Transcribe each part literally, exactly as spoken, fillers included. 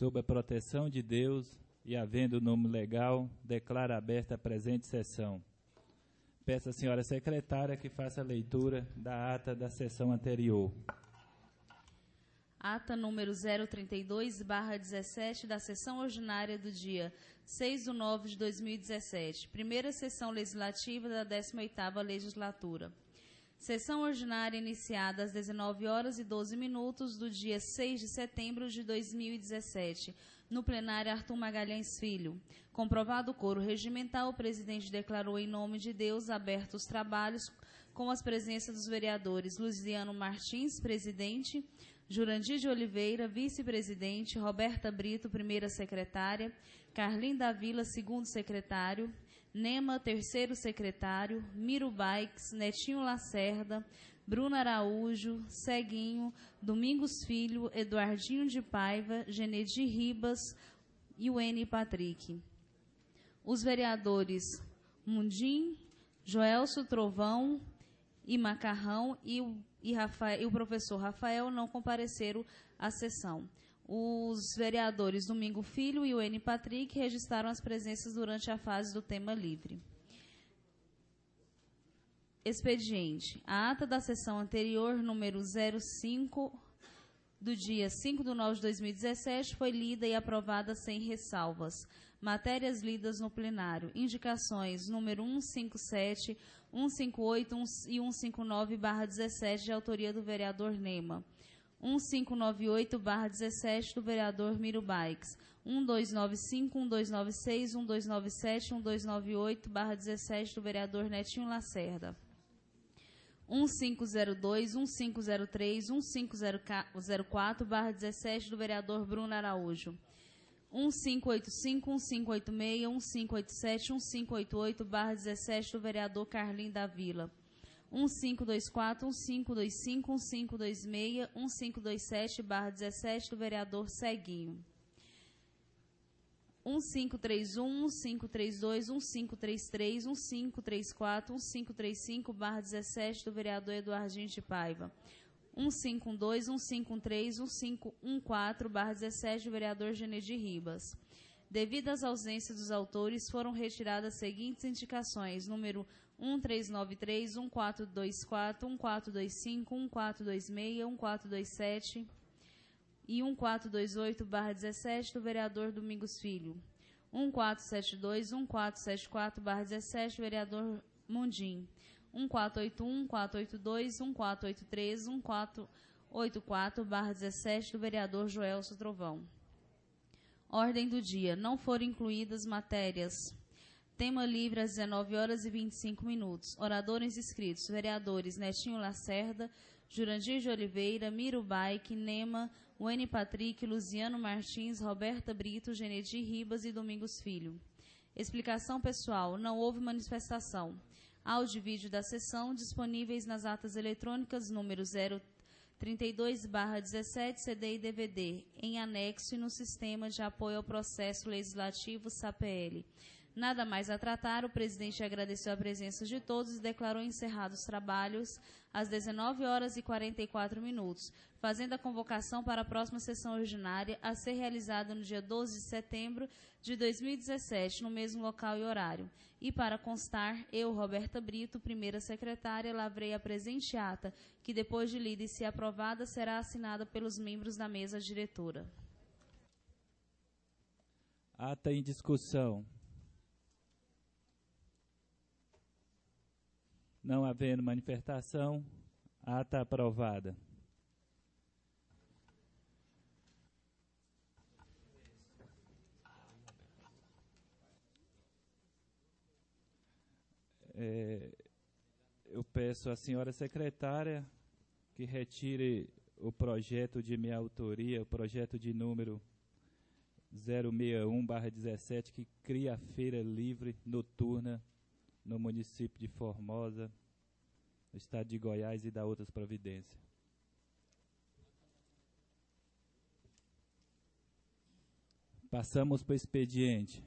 Sob a proteção de Deus e havendo o nome legal, declaro aberta a presente sessão. Peço à senhora secretária que faça a leitura da ata da sessão anterior. Ata número zero trinta e dois barra dezessete da sessão ordinária do dia seis de nove de dois mil e dezessete, primeira sessão legislativa da décima oitava legislatura. Sessão ordinária iniciada às dezenove horas e doze minutos do dia seis de setembro de dois mil e dezessete, no plenário Arthur Magalhães Filho. Comprovado o coro regimental, o presidente declarou em nome de Deus abertos os trabalhos com as presenças dos vereadores Luziano Martins, presidente, Jurandir de Oliveira, vice-presidente, Roberta Brito, primeira secretária, Carlim da Vila, segundo secretário, Nema, terceiro secretário, Miro Baix, Netinho Lacerda, Bruno Araújo, Ceguinho, Domingos Filho, Eduardinho de Paiva, Genedi Ribas e o N. Patrick. Os vereadores Mundim, Joelso Trovão e Macarrão e o, e, Rafael, e o professor Rafael não compareceram à sessão. Os vereadores Domingo Filho e o N. Patrick registraram as presenças durante a fase do tema livre. Expediente. A ata da sessão anterior, número zero cinco, do dia cinco de nove de dois mil e dezessete, foi lida e aprovada sem ressalvas. Matérias lidas no plenário. Indicações número cento e cinquenta e sete, cento e cinquenta e oito e cento e cinquenta e nove barra dezessete, de autoria do vereador Nema. cento e noventa e oito barra dezessete, do vereador Miro Baix. doze noventa e cinco, doze noventa e seis, doze noventa e sete, doze noventa e oito barra dezessete, do vereador Netinho Lacerda. quinze zero dois, quinze zero três, quinze zero quatro barra dezessete, do vereador Bruno Araújo. quinze oitenta e cinco, quinze oitenta e seis, quinze oitenta e sete, quinze oitenta e oito barra dezessete, do vereador Carlim da Vila. quinze vinte e quatro, quinze vinte e cinco, quinze vinte e seis, quinze vinte e sete barra dezessete, do vereador Ceguinho. quinze trinta e um, quinze trinta e dois, quinze trinta e três, quinze trinta e quatro, quinze trinta e cinco barra dezessete, do vereador Eduardinho de Paiva. quinze doze, quinze treze, quinze quatorze barra dezessete, do vereador Genedi Ribas. Devido às ausências dos autores, foram retiradas as seguintes indicações: número treze noventa e três, quatorze vinte e quatro, quatorze vinte e cinco, quatorze vinte e seis, quatorze vinte e sete e quatorze vinte e oito barra dezessete, do vereador Domingos Filho. quatorze setenta e dois, quatorze setenta e quatro barra dezessete, do vereador Mundim. quatorze oitenta e um, quatorze oitenta e dois, quatorze oitenta e três, quatorze oitenta e quatro barra dezessete, do vereador Joelso Trovão. Ordem do dia. Não foram incluídas matérias. Tema livre às dezenove horas e vinte e cinco minutos. Oradores inscritos. Vereadores Netinho Lacerda, Jurandir de Oliveira, Miro Baix, Nema, N. Patrick, Luziano Martins, Roberta Brito, Genedi Ribas e Domingos Filho. Explicação pessoal. Não houve manifestação. Áudio e vídeo da sessão disponíveis nas atas eletrônicas número zero trinta e dois barra dezessete, C D e D V D, em anexo e no Sistema de Apoio ao Processo Legislativo, S A P L. Nada mais a tratar, o presidente agradeceu a presença de todos e declarou encerrados os trabalhos às dezenove horas e quarenta e quatro minutos, fazendo a convocação para a próxima sessão ordinária a ser realizada no dia doze de setembro de dois mil e dezessete, no mesmo local e horário. E para constar, eu, Roberta Brito, primeira secretária, lavrei a presente ata, que depois de lida e se aprovada, será assinada pelos membros da mesa diretora. Ata em discussão. Não havendo manifestação, ata aprovada. É, eu peço à senhora secretária que retire o projeto de minha autoria, o projeto de número zero sessenta e um barra dezessete, que cria a feira livre noturna no município de Formosa, no estado de Goiás, e da outras providências. Passamos para o expediente.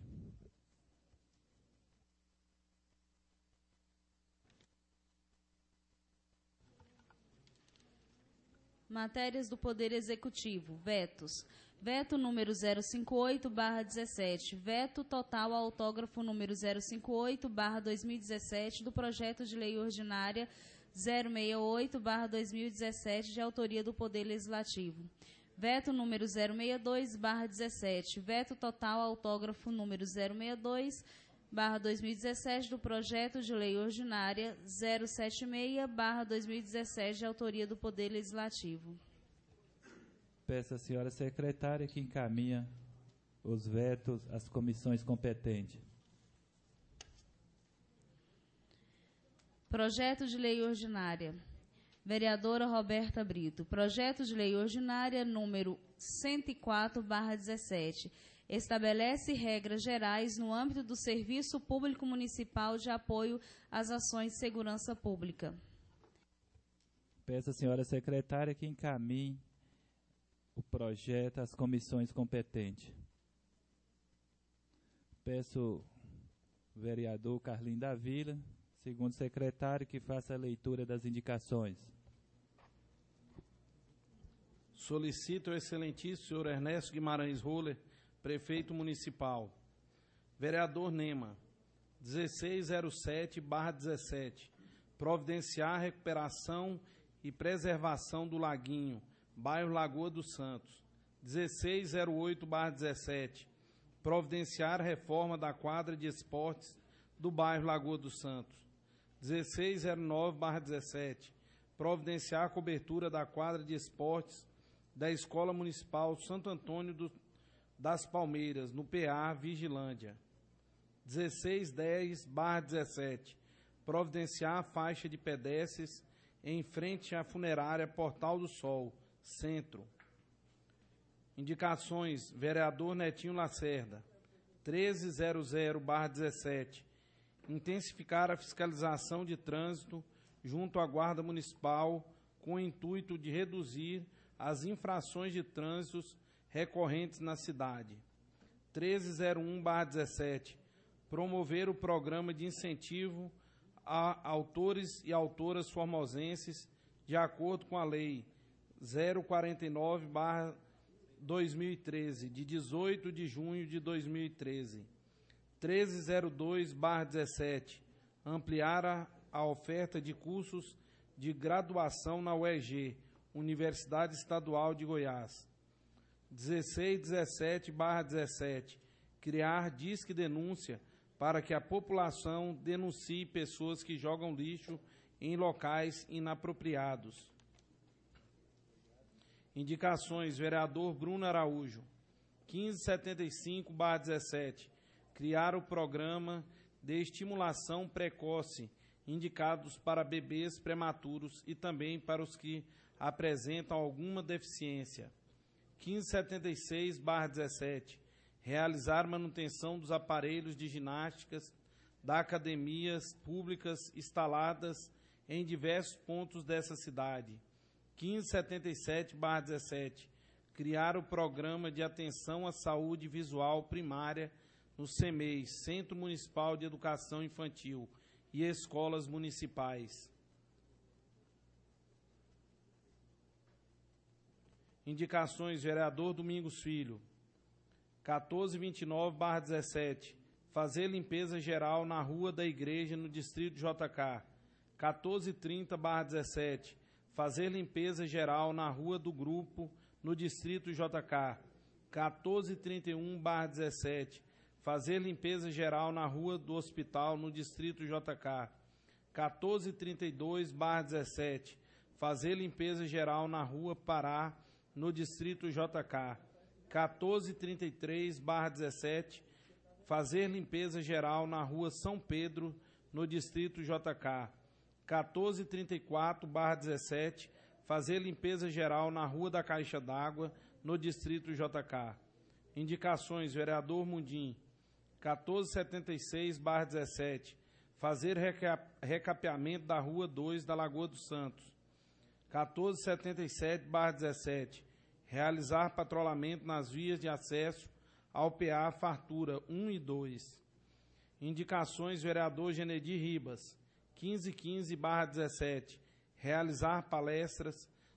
Matérias do Poder Executivo. Vetos. Veto número zero cinquenta e oito barra dezessete. Veto total ao autógrafo número zero cinquenta e oito barra dois mil e dezessete do projeto de lei ordinária zero sessenta e oito barra dois mil e dezessete, de autoria do Poder Legislativo. Veto número zero sessenta e dois barra dezessete. Veto total ao autógrafo número zero sessenta e dois barra dois mil e dezessete do projeto de lei ordinária zero setenta e seis barra dois mil e dezessete, de autoria do Poder Legislativo. Peço à senhora secretária que encaminha os vetos às comissões competentes. Projeto de lei ordinária. Vereadora Roberta Brito. Projeto de lei ordinária número cento e quatro barra dezessete. Estabelece regras gerais no âmbito do Serviço Público Municipal de apoio às ações de segurança pública. Peço à senhora secretária que encaminhe o projeto às comissões competentes. Peço ao vereador Carlinho da Vila, segundo secretário, que faça a leitura das indicações. Solicito ao excelentíssimo senhor Ernesto Guimarães Roller, prefeito municipal. Vereador Nema, dezesseis zero sete barra dezessete. Providenciar a recuperação e preservação do Laguinho, bairro Lagoa dos Santos. dezesseis zero oito barra dezessete. Providenciar a reforma da quadra de esportes do bairro Lagoa dos Santos. dezesseis zero nove barra dezessete. Providenciar a cobertura da quadra de esportes da Escola Municipal Santo Antônio do, das Palmeiras, no P A Vigilândia. dezesseis dez barra dezessete. Providenciar a faixa de pedestres em frente à funerária Portal do Sol, Centro. Indicações: vereador Netinho Lacerda. treze zero zero barra dezessete. Intensificar a fiscalização de trânsito junto à Guarda Municipal com o intuito de reduzir as infrações de trânsito recorrentes na cidade. treze zero um barra dezessete. Promover o programa de incentivo a autores e autoras formosenses de acordo com a Lei zero quarenta e nove barra dois mil e treze, de dezoito de junho de dois mil e treze. treze zero dois barra dezessete. Ampliar a, a oferta de cursos de graduação na U E G, Universidade Estadual de Goiás. dezesseis dezessete barra dezessete. Criar disque denúncia para que a população denuncie pessoas que jogam lixo em locais inapropriados. Indicações: vereador Bruno Araújo. quinze setenta e cinco barra dezessete. Criar o programa de estimulação precoce indicados para bebês prematuros e também para os que apresentam alguma deficiência. quinze setenta e seis barra dezessete. Realizar manutenção dos aparelhos de ginásticas da academias públicas instaladas em diversos pontos dessa cidade. quinze setenta e sete barra dezessete. Criar o programa de atenção à saúde visual primária no CEMEI, Centro Municipal de Educação Infantil, e escolas municipais. Indicações: vereador Domingos Filho. quatorze vinte e nove barra dezessete. Fazer limpeza geral na Rua da Igreja, no Distrito J K. quatorze trinta barra dezessete. Fazer limpeza geral na Rua do Grupo, no Distrito J K. quatorze trinta e um barra dezessete. Fazer limpeza geral na Rua do Hospital, no Distrito J K. quatorze trinta e dois barra dezessete. Fazer limpeza geral na Rua Pará, no Distrito J K. quatorze trinta e três barra dezessete. Fazer limpeza geral na Rua São Pedro, no Distrito J K. quatorze trinta e quatro barra dezessete. Fazer limpeza geral na Rua da Caixa d'Água, no Distrito J K. Indicações: vereador Mundim. quatorze setenta e seis barra dezessete. Fazer recapeamento da Rua dois da Lagoa dos Santos. quatorze setenta e sete barra dezessete. Realizar patrulhamento nas vias de acesso ao P A Fartura um e dois. Indicações: vereador Genedir Ribas. quinze quinze barra dezessete. Realizar palestras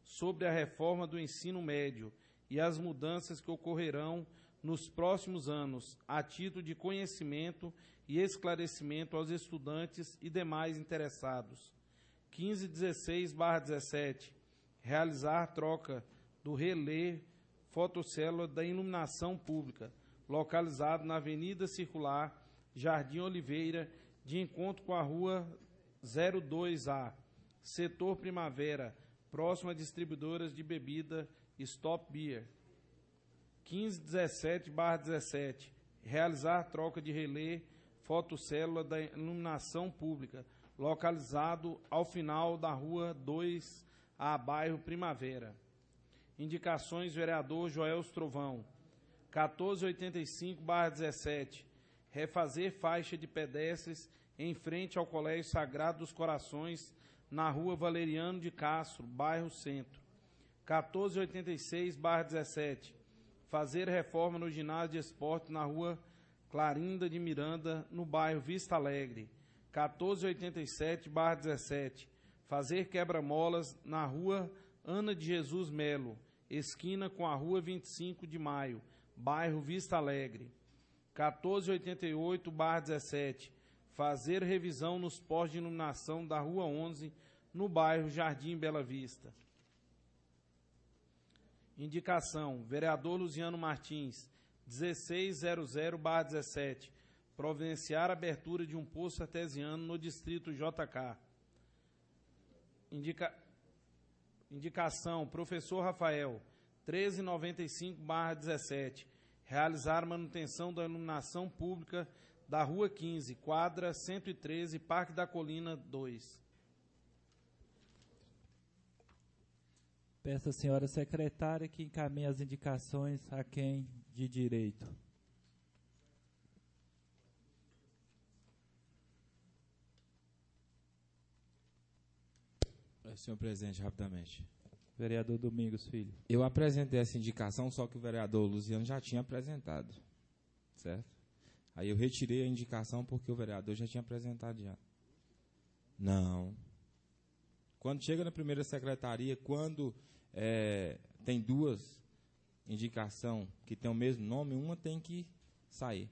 sobre a reforma do ensino médio e as mudanças que ocorrerão nos próximos anos, a título de conhecimento e esclarecimento aos estudantes e demais interessados. quinze dezesseis barra dezessete, realizar troca do relé fotocélula da iluminação pública, localizado na Avenida Circular, Jardim Oliveira, de encontro com a Rua zero dois A, Setor Primavera, próximo a distribuidoras de bebida Stop Beer. quinze dezessete barra dezessete, realizar troca de relé fotocélula da iluminação pública, localizado ao final da Rua dois A, bairro Primavera. Indicações, vereador Joel Trovão. quatorze oitenta e cinco barra dezessete, refazer faixa de pedestres em frente ao Colégio Sagrado dos Corações, na Rua Valeriano de Castro, bairro Centro. quatorze oitenta e seis barra dezessete, fazer reforma no ginásio de esporte na Rua Clarinda de Miranda, no bairro Vista Alegre. quatorze oitenta e sete barra dezessete, fazer quebra-molas na Rua Ana de Jesus Melo, esquina com a Rua vinte e cinco de Maio, bairro Vista Alegre. quatorze oitenta e oito barra dezessete, fazer revisão nos postos de iluminação da Rua onze, no bairro Jardim Bela Vista. Indicação, vereador Luziano Martins, dezesseis zero zero barra dezessete, providenciar a abertura de um poço artesiano no distrito J K. Indica... Indicação, professor Rafael, treze noventa e cinco barra dezessete, realizar manutenção da iluminação pública da Rua quinze, quadra cento e treze, Parque da Colina dois. Peço à senhora secretária que encaminhe as indicações a quem de direito. Senhor presidente, rapidamente. Vereador Domingos Filho. Eu apresentei essa indicação, só que o vereador Luziano já tinha apresentado, certo? Aí eu retirei a indicação porque o vereador já tinha apresentado já. Não. Quando chega na primeira secretaria, quando é, tem duas indicações que tem o mesmo nome, uma tem que sair.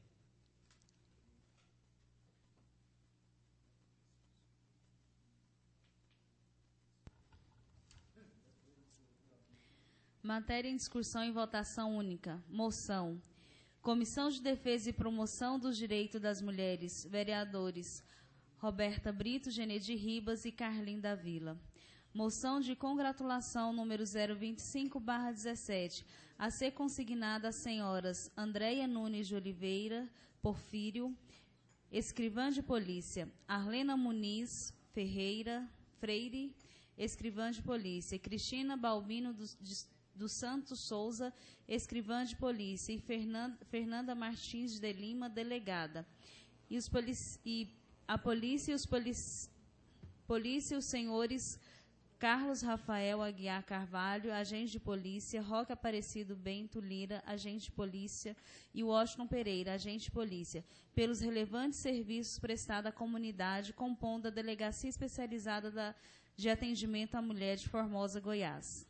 Matéria em discussão e votação única. Moção. Comissão de Defesa e Promoção dos Direitos das Mulheres. Vereadores Roberta Brito, Genedi Ribas e Carlim da Vila. Moção de congratulação número zero vinte e cinco barra dezessete, a ser consignada às senhoras Andréia Nunes de Oliveira Porfírio, escrivã de polícia, Arlena Muniz Ferreira Freire, escrivã de polícia, Cristina Balbino dos, de, dos Santos Souza, escrivã de polícia, e Fernanda, Fernanda Martins de Lima, delegada. E, os polici, e a polícia e os polici, polícia e os senhores Carlos Rafael Aguiar Carvalho, agente de polícia, Roque Aparecido Bento Lira, agente de polícia, e Washington Pereira, agente de polícia, pelos relevantes serviços prestados à comunidade, compondo a Delegacia Especializada da, de Atendimento à Mulher de Formosa, Goiás.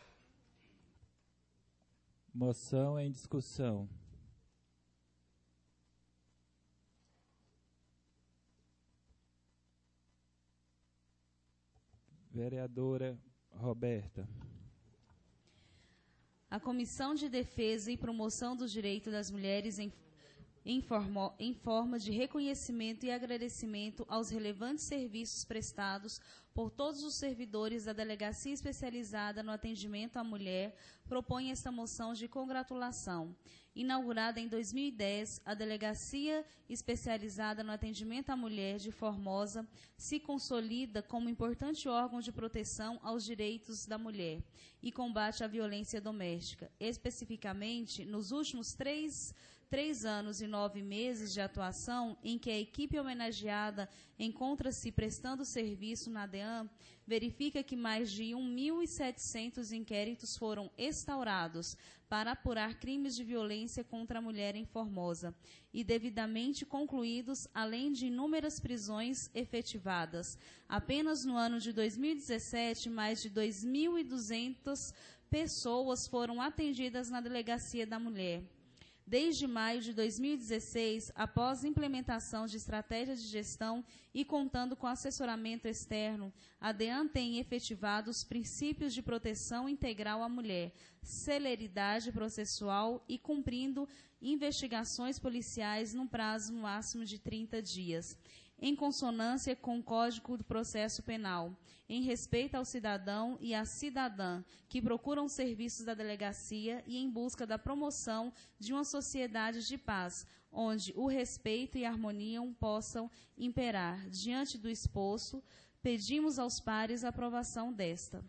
Moção em discussão. Vereadora Roberta. A Comissão de Defesa e Promoção dos Direitos das Mulheres em, em, formo, em forma de reconhecimento e agradecimento aos relevantes serviços prestados por todos os servidores da Delegacia Especializada no Atendimento à Mulher, propõe esta moção de congratulação. Inaugurada em dois mil e dez, a Delegacia Especializada no Atendimento à Mulher de Formosa se consolida como importante órgão de proteção aos direitos da mulher e combate à violência doméstica. Especificamente, nos últimos três três anos e nove meses de atuação em que a equipe homenageada encontra-se prestando serviço na DEAN, verifica que mais de mil e setecentos inquéritos foram instaurados para apurar crimes de violência contra a mulher em Formosa e devidamente concluídos, além de inúmeras prisões efetivadas. Apenas no ano de dois mil e dezessete, mais de dois mil e duzentas pessoas foram atendidas na Delegacia da Mulher. Desde maio de dois mil e dezesseis, após implementação de estratégias de gestão e contando com assessoramento externo, a DEAN tem efetivado os princípios de proteção integral à mulher, celeridade processual e cumprindo investigações policiais num prazo máximo de trinta dias, em consonância com o Código do Processo Penal, em respeito ao cidadão e à cidadã que procuram serviços da delegacia e em busca da promoção de uma sociedade de paz, onde o respeito e a harmonia possam imperar. Diante do exposto, pedimos aos pares a aprovação desta.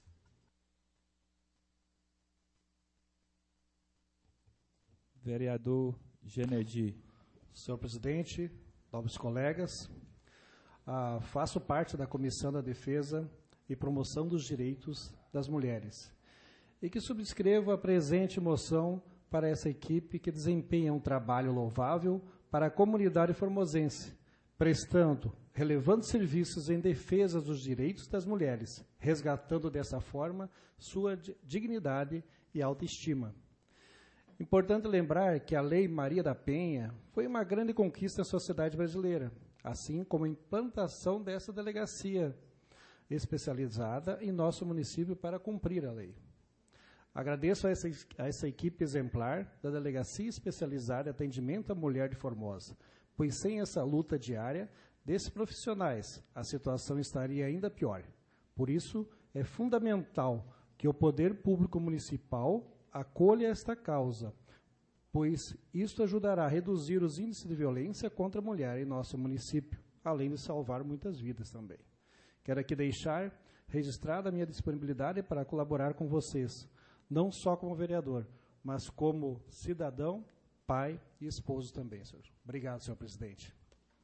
Vereador Genedi. Senhor presidente, nobres colegas, ah, faço parte da Comissão da Defesa e Promoção dos Direitos das Mulheres e que subscrevo a presente moção para essa equipe que desempenha um trabalho louvável para a comunidade formosense, prestando relevantes serviços em defesa dos direitos das mulheres, resgatando dessa forma sua dignidade e autoestima. Importante lembrar que a Lei Maria da Penha foi uma grande conquista da sociedade brasileira, assim como a implantação dessa delegacia especializada em nosso município para cumprir a lei. Agradeço a essa, a essa equipe exemplar da Delegacia Especializada em Atendimento à Mulher de Formosa, pois sem essa luta diária desses profissionais, a situação estaria ainda pior. Por isso, é fundamental que o poder público municipal acolha esta causa, pois isso ajudará a reduzir os índices de violência contra a mulher em nosso município, além de salvar muitas vidas também. Quero aqui deixar registrada a minha disponibilidade para colaborar com vocês, não só como vereador, mas como cidadão, pai e esposo também, senhor. Obrigado, senhor presidente.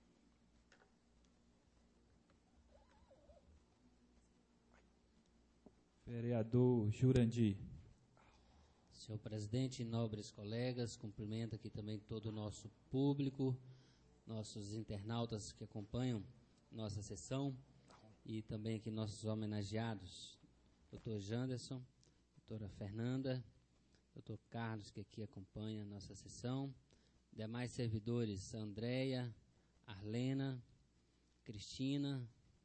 Vereador Jurandir. Senhor presidente, nobres colegas, cumprimento aqui também todo o nosso público, nossos internautas que acompanham nossa sessão e também aqui nossos homenageados, doutor Janderson, doutora Fernanda, doutor Carlos, que aqui acompanha a nossa sessão, demais servidores, Andréia, Arlena, Cristina,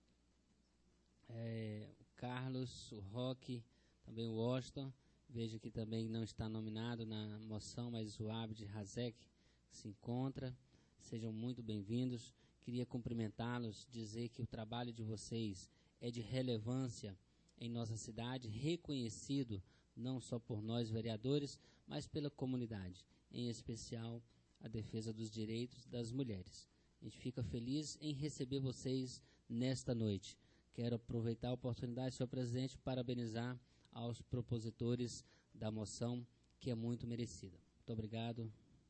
é, o Carlos, o Roque, também o Washington. Vejo que também não está nominado na moção, mas o Abd Razek se encontra. Sejam muito bem-vindos. Queria cumprimentá-los, dizer que o trabalho de vocês é de relevância em nossa cidade, reconhecido não só por nós vereadores, mas pela comunidade, em especial a defesa dos direitos das mulheres. A gente fica feliz em receber vocês nesta noite. Quero aproveitar a oportunidade, senhor presidente, para parabenizar aos propositores da moção, que é muito merecida. Muito obrigado.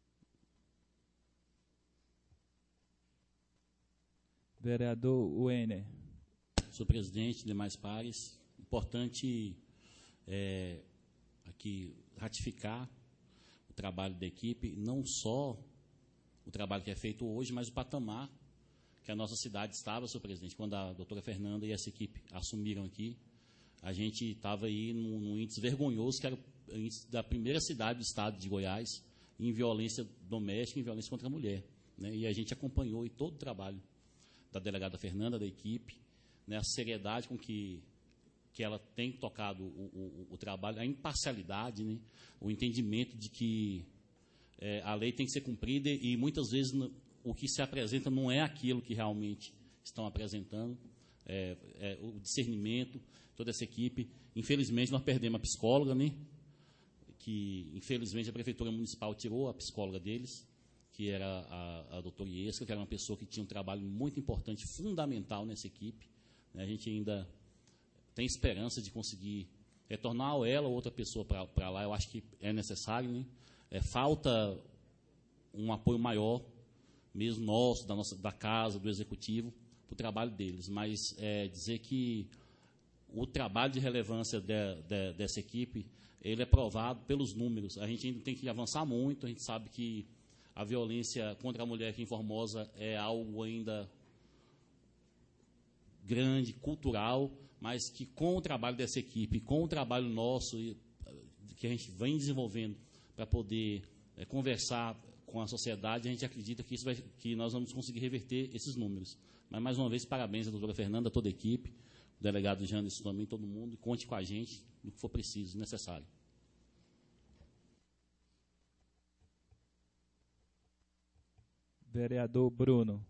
Vereador Uener. Senhor presidente, demais pares, importante é, aqui ratificar o trabalho da equipe, não só o trabalho que é feito hoje, mas o patamar que a nossa cidade estava, senhor presidente, quando a doutora Fernanda e essa equipe assumiram aqui. A gente estava aí num, num índice vergonhoso, que era o índice da primeira cidade do estado de Goiás em violência doméstica, em violência contra a mulher. Né? E a gente acompanhou e todo o trabalho da delegada Fernanda, da equipe, né? A seriedade com que, que ela tem tocado o, o, o trabalho, a imparcialidade, né? O entendimento de que é, a lei tem que ser cumprida e muitas vezes o que se apresenta não é aquilo que realmente estão apresentando, é, é, o discernimento, toda essa equipe. Infelizmente, nós perdemos a psicóloga, né? Que, infelizmente, a Prefeitura Municipal tirou a psicóloga deles, que era a, a doutora Iesca, que era uma pessoa que tinha um trabalho muito importante, fundamental nessa equipe. Né? A gente ainda tem esperança de conseguir retornar ela ou outra pessoa para lá, eu acho que é necessário. Né? É, falta um apoio maior, mesmo nosso, da, nossa, da casa, do executivo, para o trabalho deles. Mas é, dizer que o trabalho de relevância de, de, dessa equipe, ele é provado pelos números. A gente ainda tem que avançar muito, a gente sabe que a violência contra a mulher aqui em Formosa é algo ainda grande, cultural, mas que com o trabalho dessa equipe, com o trabalho nosso, que a gente vem desenvolvendo para poder é, conversar com a sociedade, a gente acredita que, isso vai, que nós vamos conseguir reverter esses números. Mas, mais uma vez, parabéns à doutora Fernanda, a toda a equipe, o delegado Janderson também, todo mundo, e conte com a gente no que for preciso, necessário. Vereador Bruno.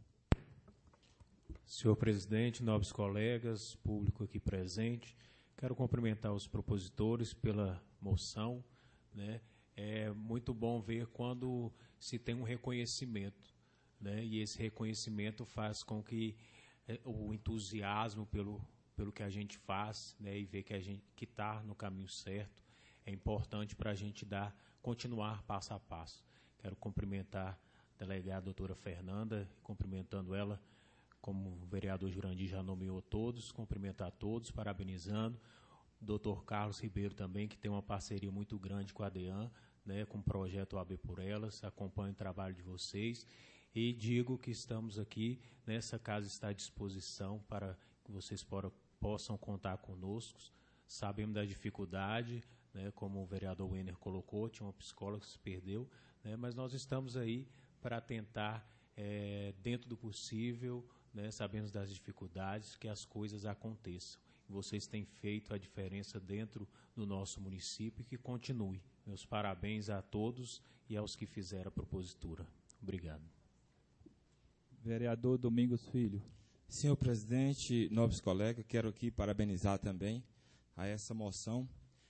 Senhor presidente, nobres colegas, público aqui presente, quero cumprimentar os propositores pela moção, né? É muito bom ver quando se tem um reconhecimento, né? E esse reconhecimento faz com que é, o entusiasmo pelo, pelo que a gente faz, né? E ver que a gente que está no caminho certo é importante para a gente dar, continuar passo a passo. Quero cumprimentar a delegada doutora Fernanda, cumprimentando ela, como o vereador Jurandir já nomeou todos, cumprimentar todos, parabenizando. O doutor Carlos Ribeiro também, que tem uma parceria muito grande com a DEAN, né, com o projeto A B por Elas, acompanho o trabalho de vocês e digo que estamos aqui, nessa casa está à disposição para que vocês por, possam contar conosco. Sabemos da dificuldade, né, como o vereador Wenner colocou, tinha uma psicóloga que se perdeu, né, mas nós estamos aí para tentar, é, dentro do possível, né, sabemos das dificuldades, que as coisas aconteçam. Vocês têm feito a diferença dentro do nosso município e que continue. Meus parabéns a todos e aos que fizeram a propositura. Obrigado. Vereador Domingos Filho. Senhor presidente, nobres colegas, quero aqui parabenizar também a essa moção,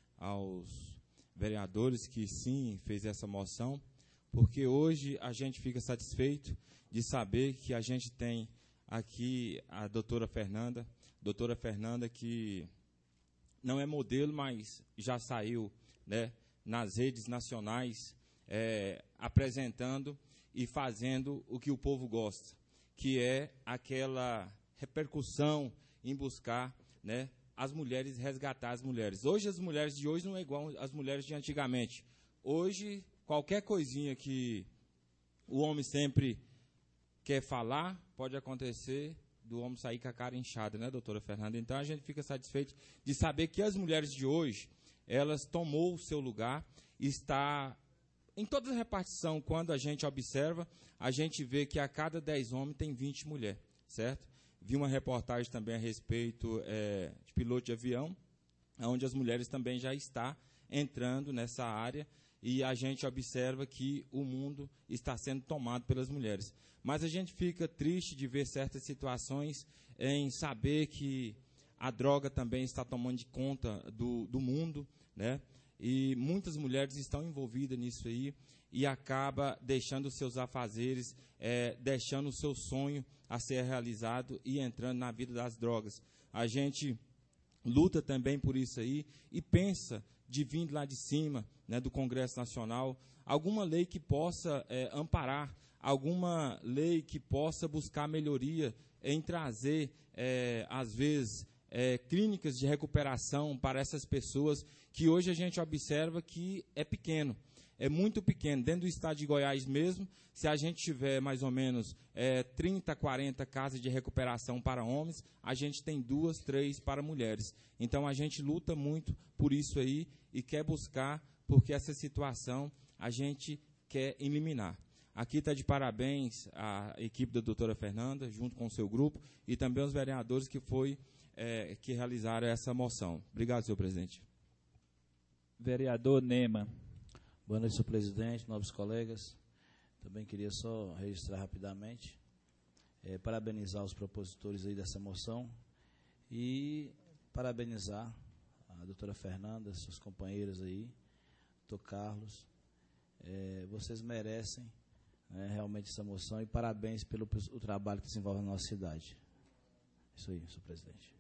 aos vereadores que sim fez essa moção, porque hoje a gente fica satisfeito de saber que a gente tem aqui a doutora Fernanda, doutora Fernanda que não é modelo, mas já saiu, né, nas redes nacionais, é, apresentando e fazendo o que o povo gosta, que é aquela repercussão em buscar, né, as mulheres, resgatar as mulheres. Hoje as mulheres de hoje não é igual às mulheres de antigamente. Hoje, qualquer coisinha que o homem sempre quer falar, pode acontecer do homem sair com a cara inchada, né, doutora Fernanda? Então, a gente fica satisfeito de saber que as mulheres de hoje, elas tomou o seu lugar, está em toda a repartição, quando a gente observa, a gente vê que a cada dez homens tem vinte mulheres, certo? Vi uma reportagem também a respeito é, de piloto de avião, onde as mulheres também já estão entrando nessa área, e a gente observa que o mundo está sendo tomado pelas mulheres. Mas a gente fica triste de ver certas situações em saber que a droga também está tomando de conta do, do mundo, né? E muitas mulheres estão envolvidas nisso aí e acaba deixando os seus afazeres, é, deixando o seu sonho a ser realizado e entrando na vida das drogas. A gente luta também por isso aí e pensa de vir lá de cima, né, do Congresso Nacional, alguma lei que possa é, amparar, alguma lei que possa buscar melhoria em trazer, é, às vezes, é, clínicas de recuperação para essas pessoas que hoje a gente observa que é pequeno, é muito pequeno. Dentro do estado de Goiás mesmo, se a gente tiver mais ou menos é, trinta, quarenta casas de recuperação para homens, a gente tem duas, três para mulheres. Então, a gente luta muito por isso aí e quer buscar, porque essa situação a gente quer eliminar. Aqui está de parabéns a equipe da doutora Fernanda, junto com o seu grupo, e também os vereadores que, foi, é, que realizaram essa moção. Obrigado, senhor presidente. Vereador Nema. Boa noite, senhor presidente, nobres colegas. Também queria só registrar rapidamente, é, parabenizar os propositores aí dessa moção e parabenizar a doutora Fernanda, seus companheiros aí, doutor Carlos. É, vocês merecem, né, realmente essa moção e parabéns pelo o trabalho que desenvolve na nossa cidade. Isso aí, senhor presidente.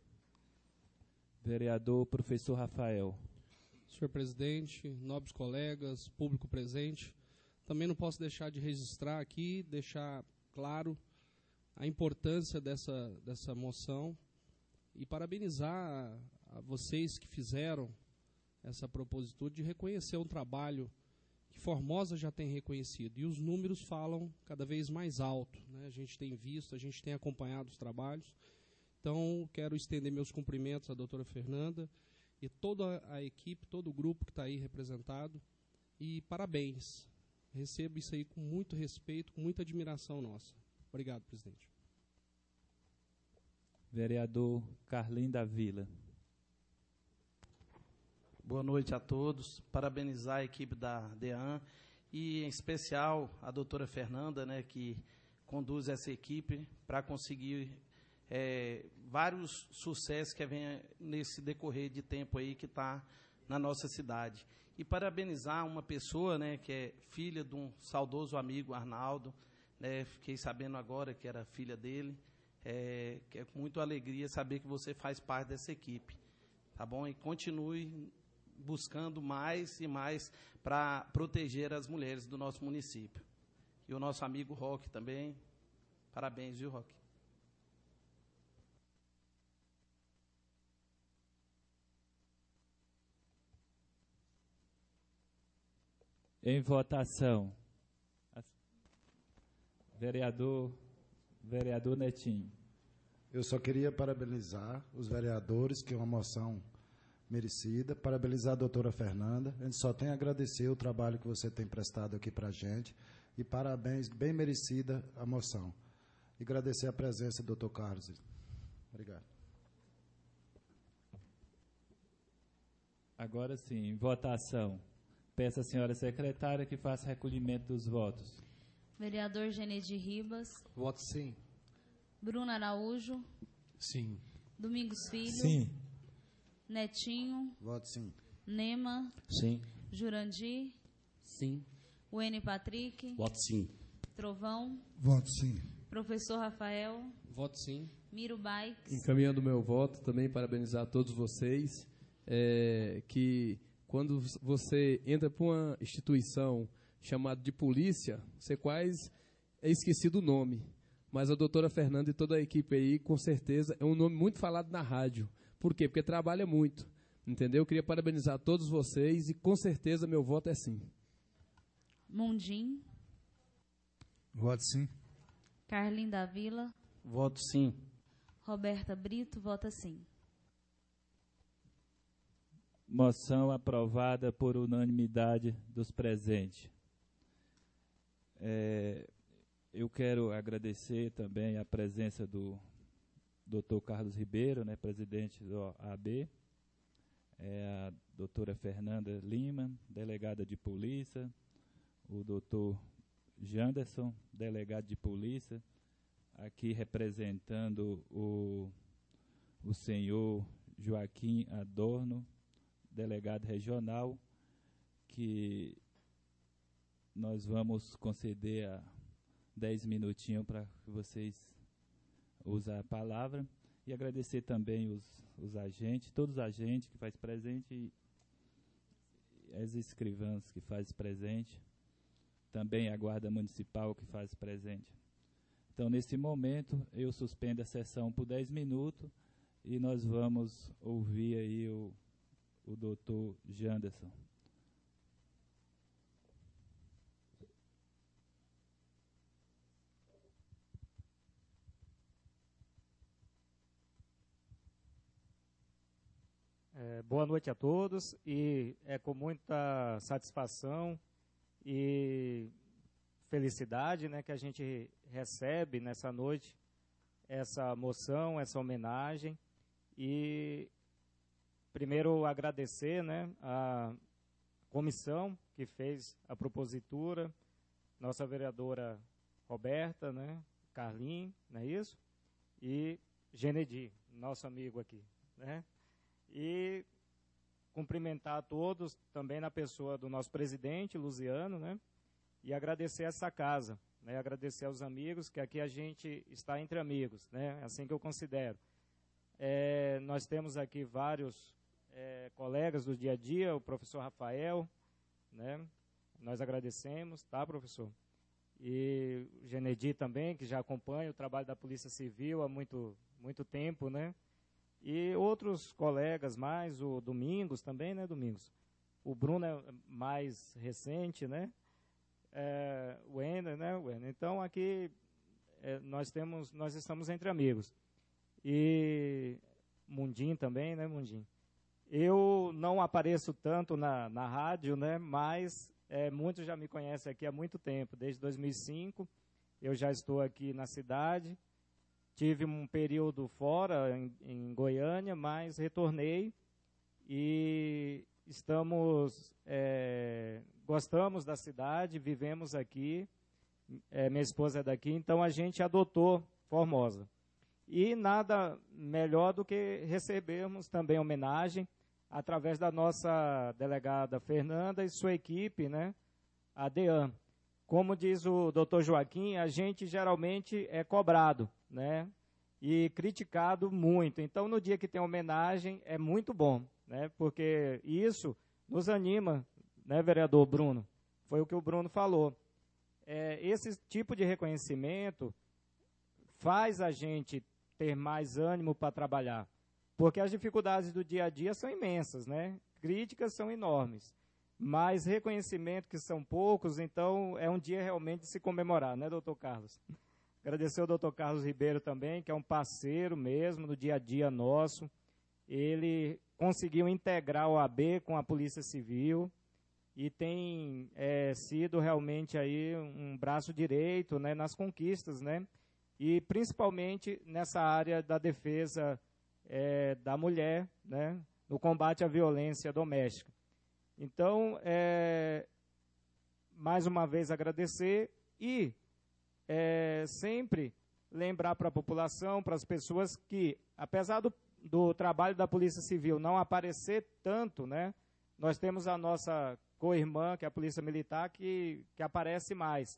Vereador Professor Rafael. Senhor presidente, nobres colegas, público presente, também não posso deixar de registrar aqui, deixar claro a importância dessa, dessa moção e parabenizar a, a vocês que fizeram essa propositura de reconhecer um trabalho que Formosa já tem reconhecido. E os números falam cada vez mais alto, né? A gente tem visto, a gente tem acompanhado os trabalhos. Então, quero estender meus cumprimentos à doutora Fernanda e toda a equipe, todo o grupo que está aí representado. E parabéns. Recebo isso aí com muito respeito, com muita admiração nossa. Obrigado, presidente. Vereador Carlinho da Vila. Boa noite a todos. Parabenizar a equipe da DEAN e, em especial, a doutora Fernanda, né, que conduz essa equipe para conseguir é, vários sucessos que vem nesse decorrer de tempo aí que está na nossa cidade. E parabenizar uma pessoa, né, que é filha de um saudoso amigo, Arnaldo, né, fiquei sabendo agora que era filha dele, é, que é com muita alegria saber que você faz parte dessa equipe, tá bom? E continue buscando mais e mais para proteger as mulheres do nosso município. E o nosso amigo Roque também, parabéns, viu, Roque? Em votação. Vereador, vereador Netinho. Eu só queria parabenizar os vereadores, que é uma moção merecida, parabenizar a doutora Fernanda. A gente só tem a agradecer o trabalho que você tem prestado aqui para a gente e parabéns, bem merecida a moção. E agradecer a presença do doutor Carlos. Obrigado. Agora sim, em votação. Peço à senhora secretária que faça recolhimento dos votos. Vereador Genedi Ribas. Voto sim. Bruno Araújo. Sim. Domingos Filho. Sim. Netinho. Voto sim. Nema. Sim. Jurandir. Sim. Wene Patrick. Voto sim. Trovão. Voto sim. Professor Rafael. Voto sim. Miro Baix. Encaminhando o meu voto, também parabenizar a todos vocês, é, que quando você entra para uma instituição chamada de polícia, você quase é esquecido o nome. Mas a doutora Fernanda e toda a equipe aí, com certeza, é um nome muito falado na rádio. Por quê? Porque trabalha muito, entendeu? Eu queria parabenizar todos vocês e, com certeza, meu voto é sim. Mundim. Voto sim. Carlinho da Vila. Voto sim. Roberta Brito, vota sim. Moção aprovada por unanimidade dos presentes. É, eu quero agradecer também a presença do doutor Carlos Ribeiro, né, presidente do A B, é, a doutora Fernanda Lima, delegada de polícia, o doutor Janderson, delegado de polícia, aqui representando o, o senhor Joaquim Adorno, delegado regional, que nós vamos conceder a dez minutinhos para vocês usar a palavra e agradecer também os, os agentes, todos os agentes que fazem presente e as escrivãs que fazem presente, também a Guarda Municipal que faz presente. Então, nesse momento, eu suspendo a sessão por dez minutos e nós vamos ouvir aí o, o doutor Janderson. É, boa noite a todos e é com muita satisfação e felicidade, né, que a gente recebe nessa noite essa moção, essa homenagem e primeiro agradecer, né, a comissão que fez a propositura, nossa vereadora Roberta, né, Carlinho, não é isso? E Genedi, nosso amigo aqui, né? E cumprimentar a todos, também na pessoa do nosso presidente, Luziano, né? E agradecer essa casa, né? Agradecer aos amigos, que aqui a gente está entre amigos, né? É assim que eu considero. É, nós temos aqui vários é, colegas do dia a dia, o professor Rafael, né? nós agradecemos, tá, professor? E o Genedi também, que já acompanha o trabalho da Polícia Civil há muito, muito tempo, né? E outros colegas mais, o Domingos também, né, Domingos? O Bruno é mais recente, né? É, o Ender, né, o Ender. Então, aqui é, nós temos, nós estamos entre amigos. E Mundim também, né, Mundim? Eu não apareço tanto na, na rádio, né, mas é, muitos já me conhecem aqui há muito tempo. Desde dois mil e cinco, eu já estou aqui na cidade. Tive um período fora, em, em Goiânia, mas retornei e estamos, é, gostamos da cidade, vivemos aqui, é, minha esposa é daqui, então a gente adotou Formosa. E nada melhor do que recebermos também homenagem através da nossa delegada Fernanda e sua equipe, né, a DEAN. Como diz o doutor Joaquim, a gente geralmente é cobrado, né, e criticado muito. Então, no dia que tem homenagem, é muito bom, né, porque isso nos anima, né, vereador Bruno? Foi o que o Bruno falou. É, esse tipo de reconhecimento faz a gente ter mais ânimo para trabalhar, porque as dificuldades do dia a dia são imensas, né? Críticas são enormes, mas reconhecimento que são poucos, então é um dia realmente de se comemorar, né, doutor Carlos? Agradecer ao doutor Carlos Ribeiro também, que é um parceiro mesmo no dia a dia nosso. Ele conseguiu integrar o A B com a Polícia Civil e tem é, sido realmente aí um braço direito, né, nas conquistas, né? E principalmente nessa área da defesa é, da mulher, né, no combate à violência doméstica. Então, é, mais uma vez agradecer e é, sempre lembrar para a população, para as pessoas que, apesar do, do trabalho da Polícia Civil não aparecer tanto, né, nós temos a nossa co-irmã, que é a Polícia Militar, que, que aparece mais.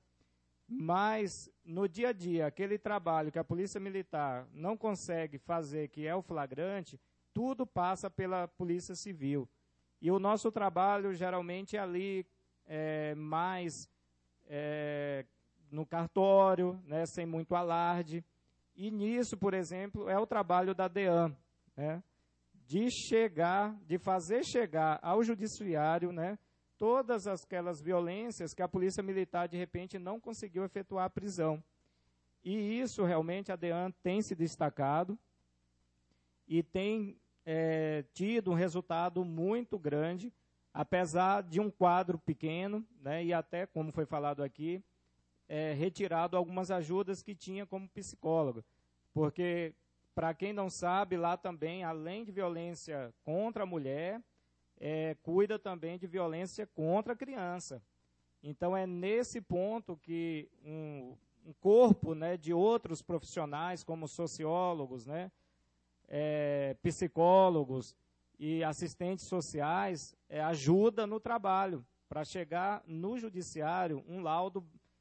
Mas, no dia a dia, aquele trabalho que a Polícia Militar não consegue fazer, que é o flagrante, tudo passa pela Polícia Civil. E o nosso trabalho, geralmente, é ali é, mais é, no cartório, né, sem muito alarde. E nisso, por exemplo, é o trabalho da DEAN, né, de chegar, de fazer chegar ao judiciário, né, todas aquelas violências que a Polícia Militar, de repente, não conseguiu efetuar a prisão. E isso, realmente, a DEAN tem se destacado e tem é, tido um resultado muito grande, apesar de um quadro pequeno, né, e até, como foi falado aqui, é, retirado algumas ajudas que tinha como psicólogo. Porque, para quem não sabe, lá também, além de violência contra a mulher, É, cuida também de violência contra a criança. Então, é nesse ponto que um, um corpo, né, de outros profissionais, como sociólogos, né, é, psicólogos e assistentes sociais, é, ajuda no trabalho, para chegar no judiciário um laudo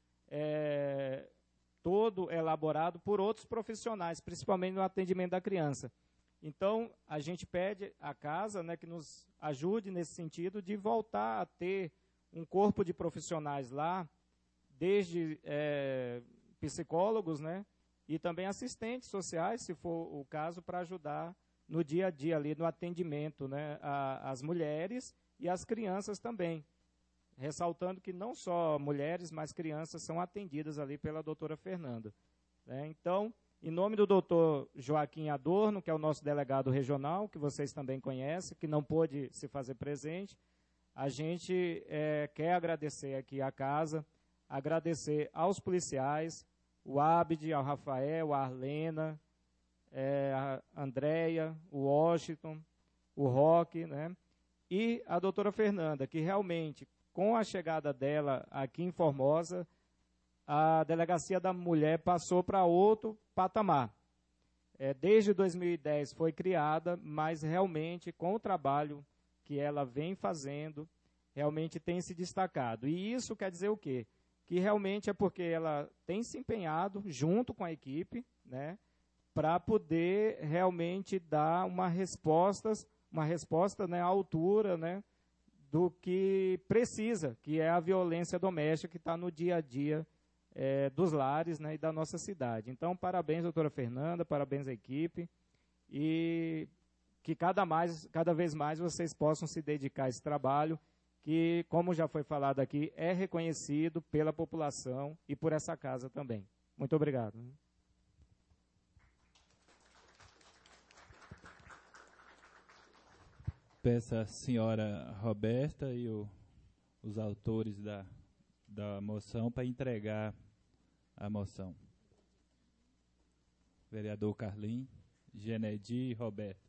é, todo elaborado por outros profissionais, principalmente no atendimento da criança. Então, a gente pede à casa, né, que nos ajude nesse sentido de voltar a ter um corpo de profissionais lá, desde é, psicólogos, né, e também assistentes sociais, se for o caso, para ajudar no dia a dia ali no atendimento, né, às mulheres e às crianças também. Ressaltando que não só mulheres, mas crianças são atendidas ali pela doutora Fernanda, né? Então, em nome do doutor Joaquim Adorno, que é o nosso delegado regional, que vocês também conhecem, que não pôde se fazer presente, a gente é, quer agradecer aqui à casa, agradecer aos policiais, o Abdi, ao Rafael, a Arlena, é, a Andréia, o Washington, o Roque, né? E a doutora Fernanda, que realmente, com a chegada dela aqui em Formosa, a Delegacia da Mulher passou para outro patamar. É, desde dois mil e dez foi criada, mas realmente com o trabalho que ela vem fazendo, realmente tem se destacado. E isso quer dizer o quê? Que realmente é porque ela tem se empenhado junto com a equipe, né, para poder realmente dar uma resposta, uma resposta, né, à altura, né, do que precisa, que é a violência doméstica que está no dia a dia é, dos lares, né, e da nossa cidade. Então, parabéns, doutora Fernanda, parabéns à equipe, e que cada, mais, cada vez mais vocês possam se dedicar a esse trabalho, que, como já foi falado aqui, é reconhecido pela população e por essa casa também. Muito obrigado. Peço a senhora Roberta e o, os autores da, da moção para entregar a moção. Vereador Carlim, Genedi e Roberto.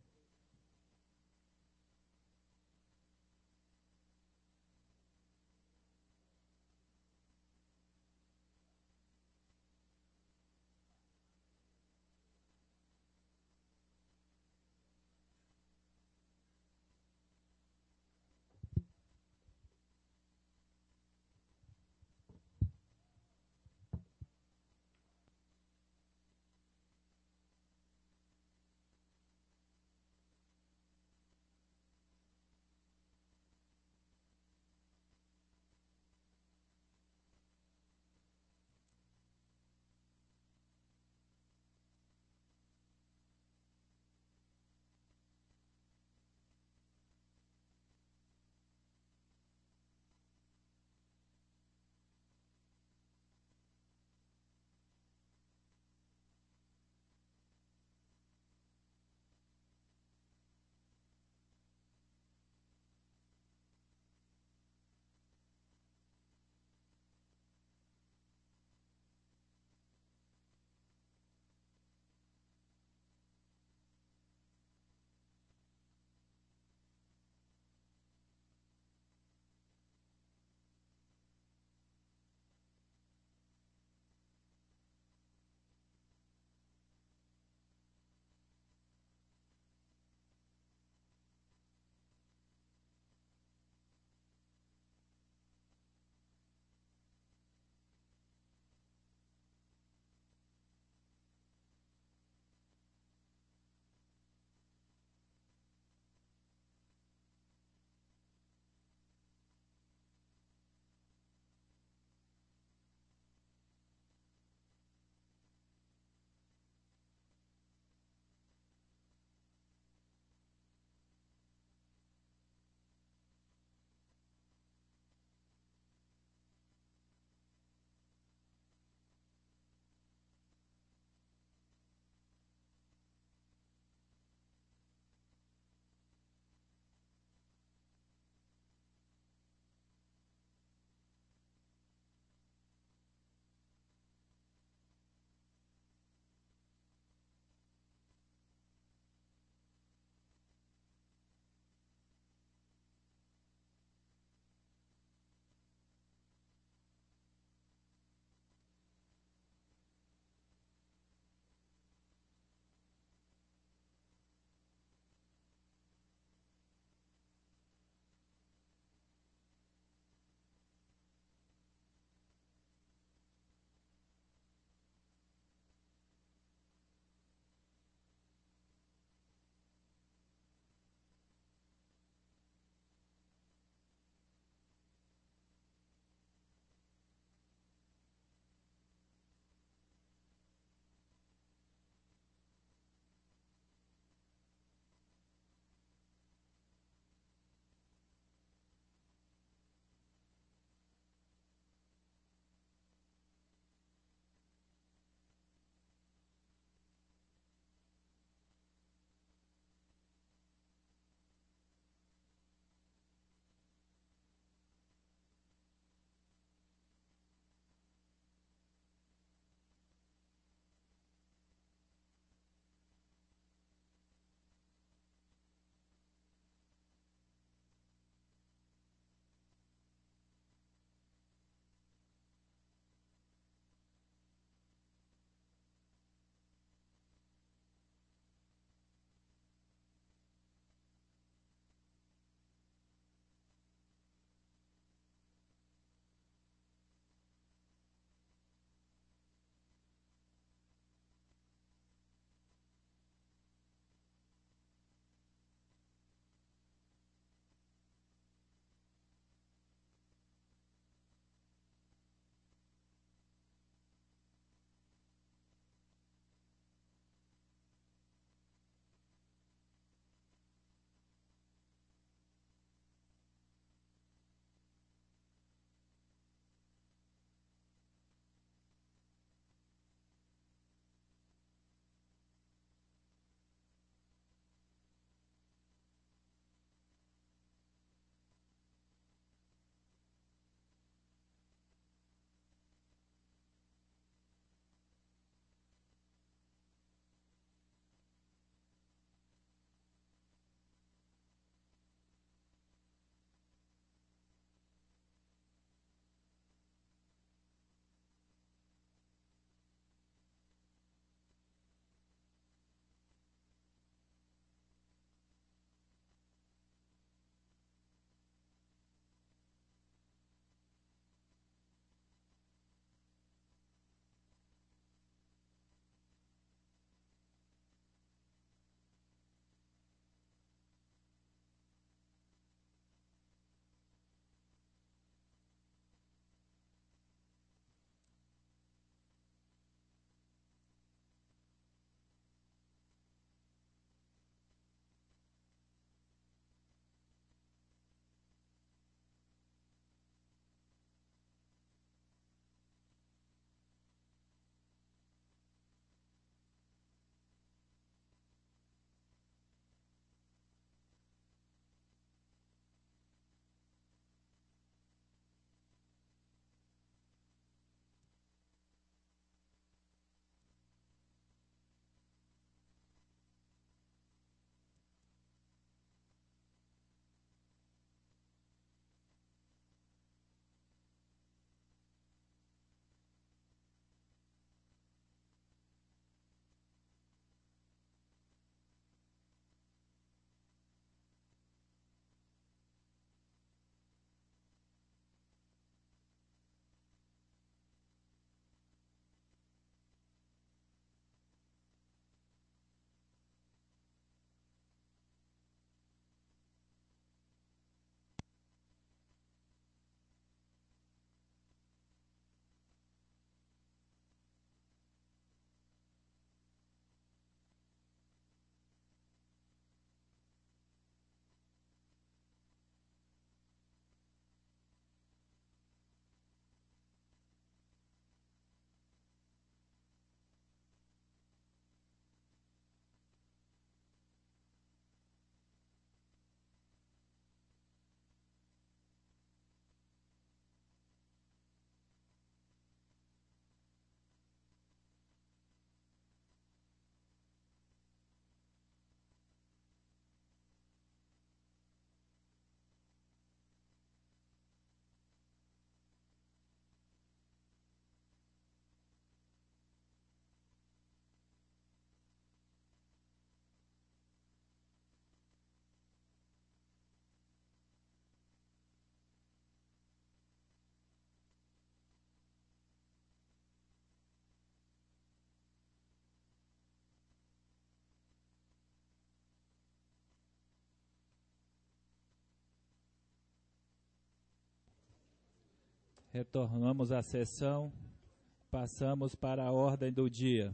Retornamos à sessão. Passamos para a ordem do dia.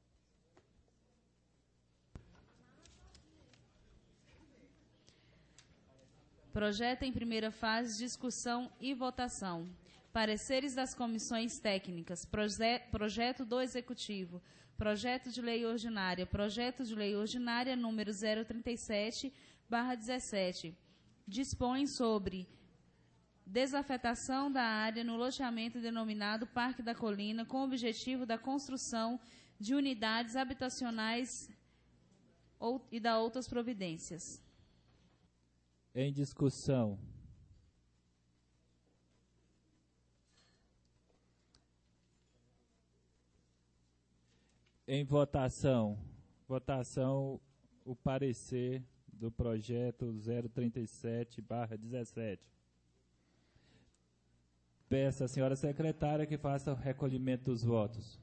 Projeto em primeira fase, discussão e votação. Pareceres das comissões técnicas. Proje- projeto do Executivo. Projeto de lei ordinária. Projeto de lei ordinária número zero trinta e sete barra dezessete. Dispõe sobre desafetação da área no loteamento denominado Parque da Colina, com o objetivo da construção de unidades habitacionais ou, e da outras providências. Em discussão. Em votação. Votação, o parecer do projeto zero trinta e sete barra dezessete. Peço à senhora secretária que faça o recolhimento dos votos.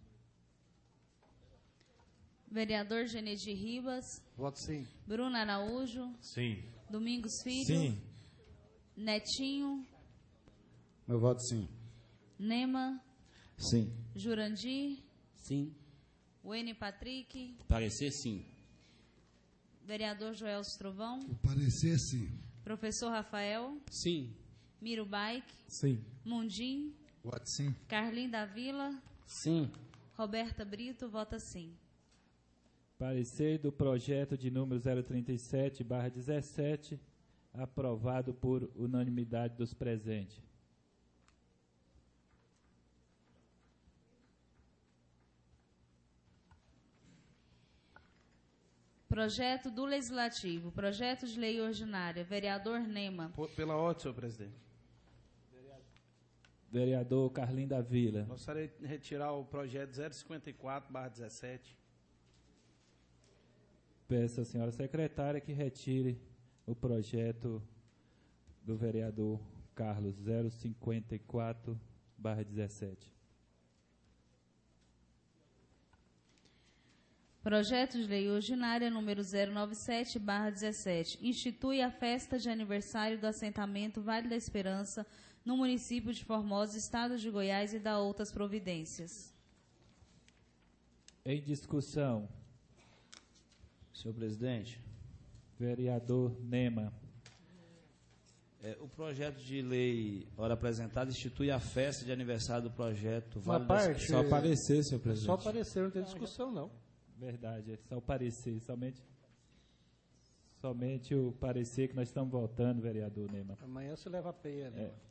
Vereador Genedi Ribas. Voto sim. Bruno Araújo. Sim. Domingos Filho. Sim. Netinho. Meu voto sim. Nema. Sim. Jurandir. Sim. Wene Patrick. Parecer, sim. Vereador Joel Trovão. Parecer sim. Professor Rafael. Sim. Miro Baik. Sim. Mundim. Voto sim. Carlim da Vila. Sim. Roberta Brito, vota sim. Parecer do projeto de número zero trinta e sete barra dezessete, aprovado por unanimidade dos presentes. Projeto do Legislativo. Projeto de lei ordinária. Vereador Nema. Por- Pela ordem, senhor presidente. Vereador Carlim da Vila. Gostaria de retirar o projeto zero cinquenta e quatro barra dezessete. Peço à senhora secretária que retire o projeto do vereador Carlos zero cinquenta e quatro barra dezessete. Projeto de lei ordinária número zero noventa e sete barra dezessete. Institui a festa de aniversário do assentamento Vale da Esperança no município de Formosa, estado de Goiás, e dá outras providências. Em discussão. Senhor presidente. Vereador Nema. É, o projeto de lei, ora apresentado, institui a festa de aniversário do projeto Uma Vale parte, das... Só aparecer, senhor presidente. Só aparecer, não tem discussão, não. Verdade, é só o parecer, somente, somente o parecer que nós estamos votando, vereador Nema. Amanhã você leva a peia, né? É.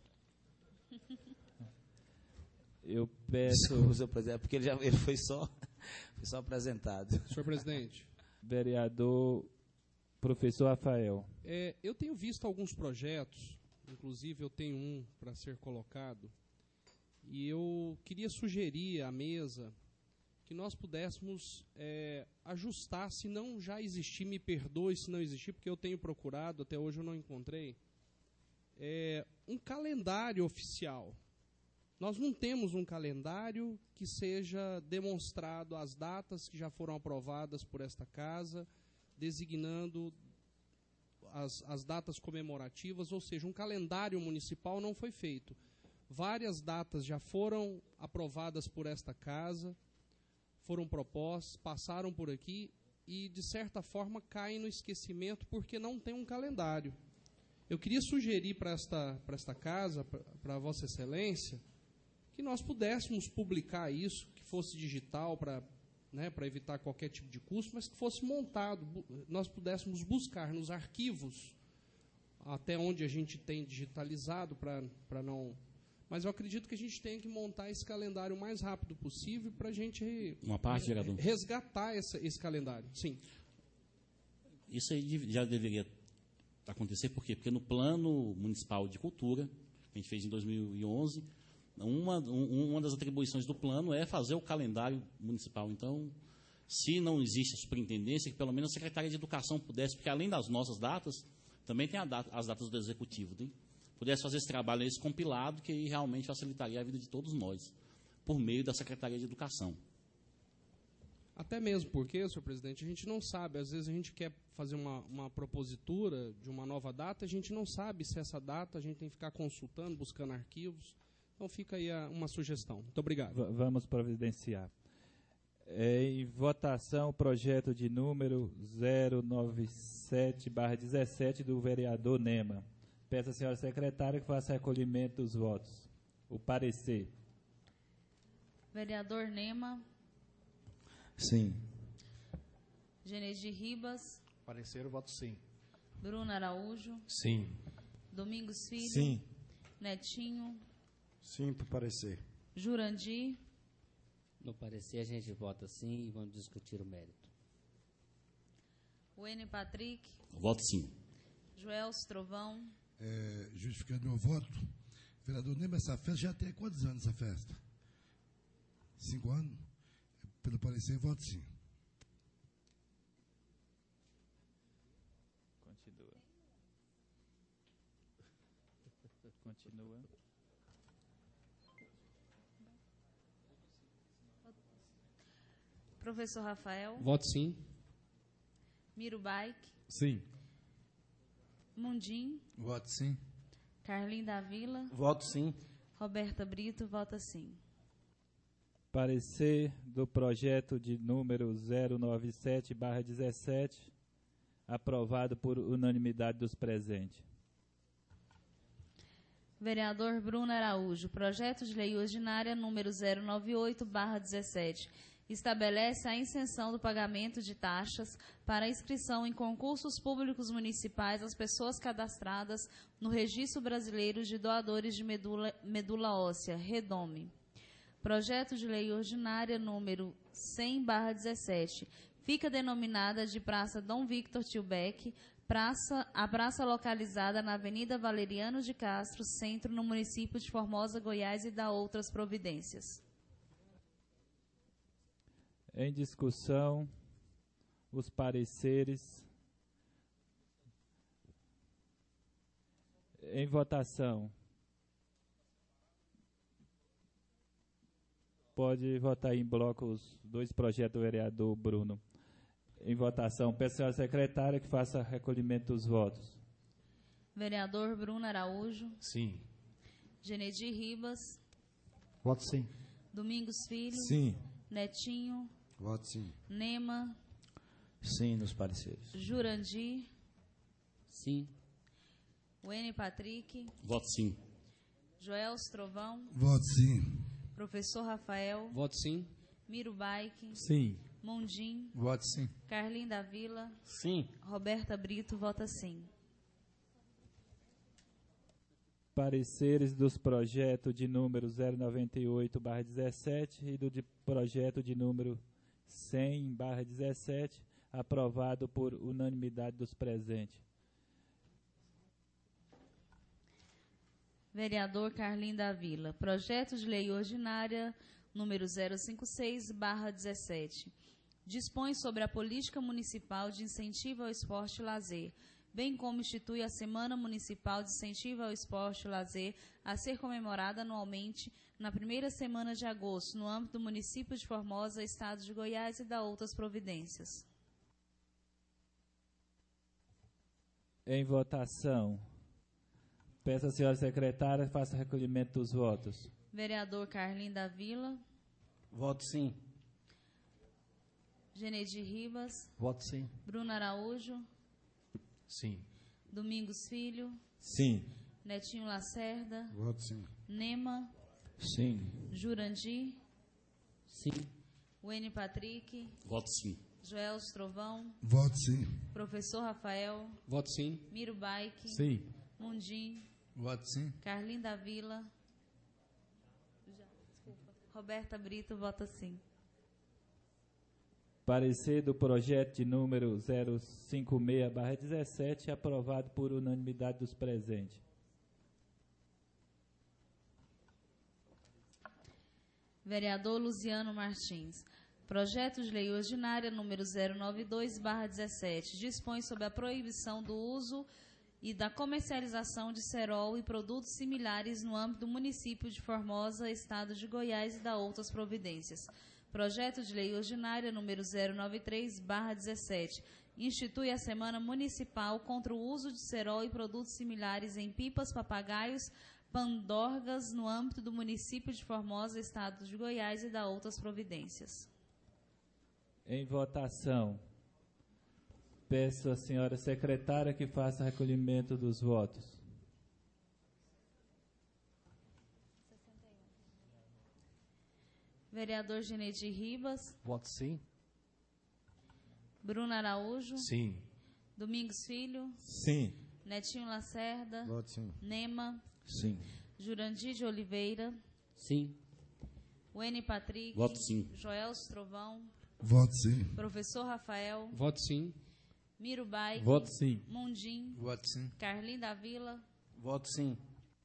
Eu peço... Desculpa, senhor presidente, é porque ele, já, ele foi, só, foi só apresentado. Senhor presidente. Vereador professor Rafael. É, eu tenho visto alguns projetos, inclusive eu tenho um para ser colocado, e eu queria sugerir à mesa que nós pudéssemos é, ajustar, se não já existir, me perdoe se não existir, porque eu tenho procurado, até hoje eu não encontrei, é, um calendário oficial. Nós não temos um calendário que seja demonstrado as datas que já foram aprovadas por esta casa, designando as, as datas comemorativas, ou seja, um calendário municipal não foi feito. Várias datas já foram aprovadas por esta casa, foram propostas, passaram por aqui e, de certa forma, caem no esquecimento porque não tem um calendário. Eu queria sugerir para esta, para esta casa, para Vossa Excelência, que nós pudéssemos publicar isso, que fosse digital para, né, para evitar qualquer tipo de custo, mas que fosse montado, nós pudéssemos buscar nos arquivos, até onde a gente tem digitalizado, para, para não... Mas eu acredito que a gente tem que montar esse calendário o mais rápido possível para a gente Uma parte, vereador. resgatar essa, esse calendário. Sim. Isso aí já deveria acontecer, por quê? Porque no Plano Municipal de Cultura, que a gente fez em dois mil e onze, uma, um, uma das atribuições do plano é fazer o calendário municipal. Então, se não existe a superintendência, que pelo menos a Secretaria de Educação pudesse, porque além das nossas datas, também tem a data, as datas do Executivo, tem? Pudesse fazer esse trabalho, esse compilado, que aí realmente facilitaria a vida de todos nós, por meio da Secretaria de Educação. Até mesmo porque, senhor presidente, a gente não sabe, às vezes a gente quer fazer uma, uma propositura de uma nova data, a gente não sabe se essa data a gente tem que ficar consultando, buscando arquivos. Então, Então fica aí a, uma sugestão. Muito obrigado. V vamos providenciar. É, em votação, o projeto de número zero nove sete barra dezessete do vereador Nema. Peço à senhora secretária que faça recolhimento dos votos. O parecer. Vereador Nema. Sim. Genesi Ribas. Parecer, voto sim. Bruno Araújo. Sim. Domingos Filho. Sim. Netinho. Sim, para parecer. Jurandir. No parecer, a gente vota sim e vamos discutir o mérito. Wene Patrick. Voto sim. Joelso Trovão. É, justificando meu voto, vereador Nema, essa festa já tem quantos anos essa festa? Cinco anos? Pelo parecer, voto sim. Continua. Continua. Professor Rafael. Voto sim. Miro Baik. Sim. Mundim. Voto sim. Carlinho da Vila. Voto sim. Roberta Brito, vota sim. Parecer do projeto de número zero nove sete barra dezessete, aprovado por unanimidade dos presentes. Vereador Bruno Araújo, projeto de lei ordinária número zero nove oito barra dezessete, estabelece a isenção do pagamento de taxas para inscrição em concursos públicos municipais às pessoas cadastradas no Registro Brasileiro de Doadores de Medula, Medula Óssea, REDOME. Projeto de lei ordinária número cem barra dezessete, fica denominada de Praça Dom Victor Tilbeck, praça, a praça localizada na Avenida Valeriano de Castro, centro, no município de Formosa, Goiás, e dá outras providências. Em discussão, os pareceres. Em votação. Pode votar em bloco os dois projetos do vereador Bruno. Em votação, peço à senhora secretária que faça recolhimento dos votos. Vereador Bruno Araújo. Sim. Genesi Ribas. Voto sim. Domingos Filho. Sim. Netinho. Voto sim. Nema. Sim, nos pareceres. Jurandir. Sim. Wene Patrick. Voto sim. Joelso Trovão. Voto sim. Professor Rafael. Voto sim. Miro Baik. Sim. Mundim. Voto sim. Carlinho da Vila. Sim. Roberta Brito, vota sim. Pareceres dos projetos de número zero noventa e oito barra dezessete e do de projeto de número cem barra dezessete, aprovado por unanimidade dos presentes. Vereador Carlinho da Vila. Projeto de lei ordinária número zero cinquenta e seis barra dezessete. Dispõe sobre a política municipal de incentivo ao esporte e lazer, bem como institui a Semana Municipal de Incentivo ao Esporte e Lazer, a ser comemorada anualmente na primeira semana de agosto, no âmbito do município de Formosa, estado de Goiás, e dá outras providências. Em votação, peço à senhora secretária que faça recolhimento dos votos. Vereador Carlinho da Vila. Voto sim. Genesi Ribas. Voto sim. Bruno Araújo. Sim. Domingos Filho. Sim. Netinho Lacerda. Voto sim. Nema. Sim. Jurandir. Sim. Wene Patrick. Voto sim. Joelso Trovão. Voto sim. Professor Rafael. Voto sim. Miro Baik. Sim. Mundim. Voto sim. Carlinho da Vila. Já, desculpa. Roberta Brito, vota sim. Parecer do projeto de número zero cinquenta e seis barra dezessete, aprovado por unanimidade dos presentes. Vereador Luciano Martins. Projeto de lei ordinária número zero noventa e dois barra dezessete dispõe sobre a proibição do uso e da comercialização de cerol e produtos similares no âmbito do município de Formosa, estado de Goiás, e dá outras providências. Projeto de lei ordinária número zero noventa e três barra dezessete institui a Semana Municipal contra o uso de cerol e produtos similares em pipas, papagaios, Pandorgas, no âmbito do município de Formosa, estado de Goiás, e da outras providências. Em votação, peço à senhora secretária que faça recolhimento dos votos. Vereador Genedi Ribas. Voto sim. Bruno Araújo. Sim. Domingos Filho. Sim. Netinho Lacerda. Voto sim. Nema. Sim. Jurandir de Oliveira. Sim. Wene Patrick. Voto sim. Joel Trovão. Voto sim. Professor Rafael. Voto sim. Miro Baik. Voto sim. Mundim. Voto sim. Carlinho da Vila. Voto sim.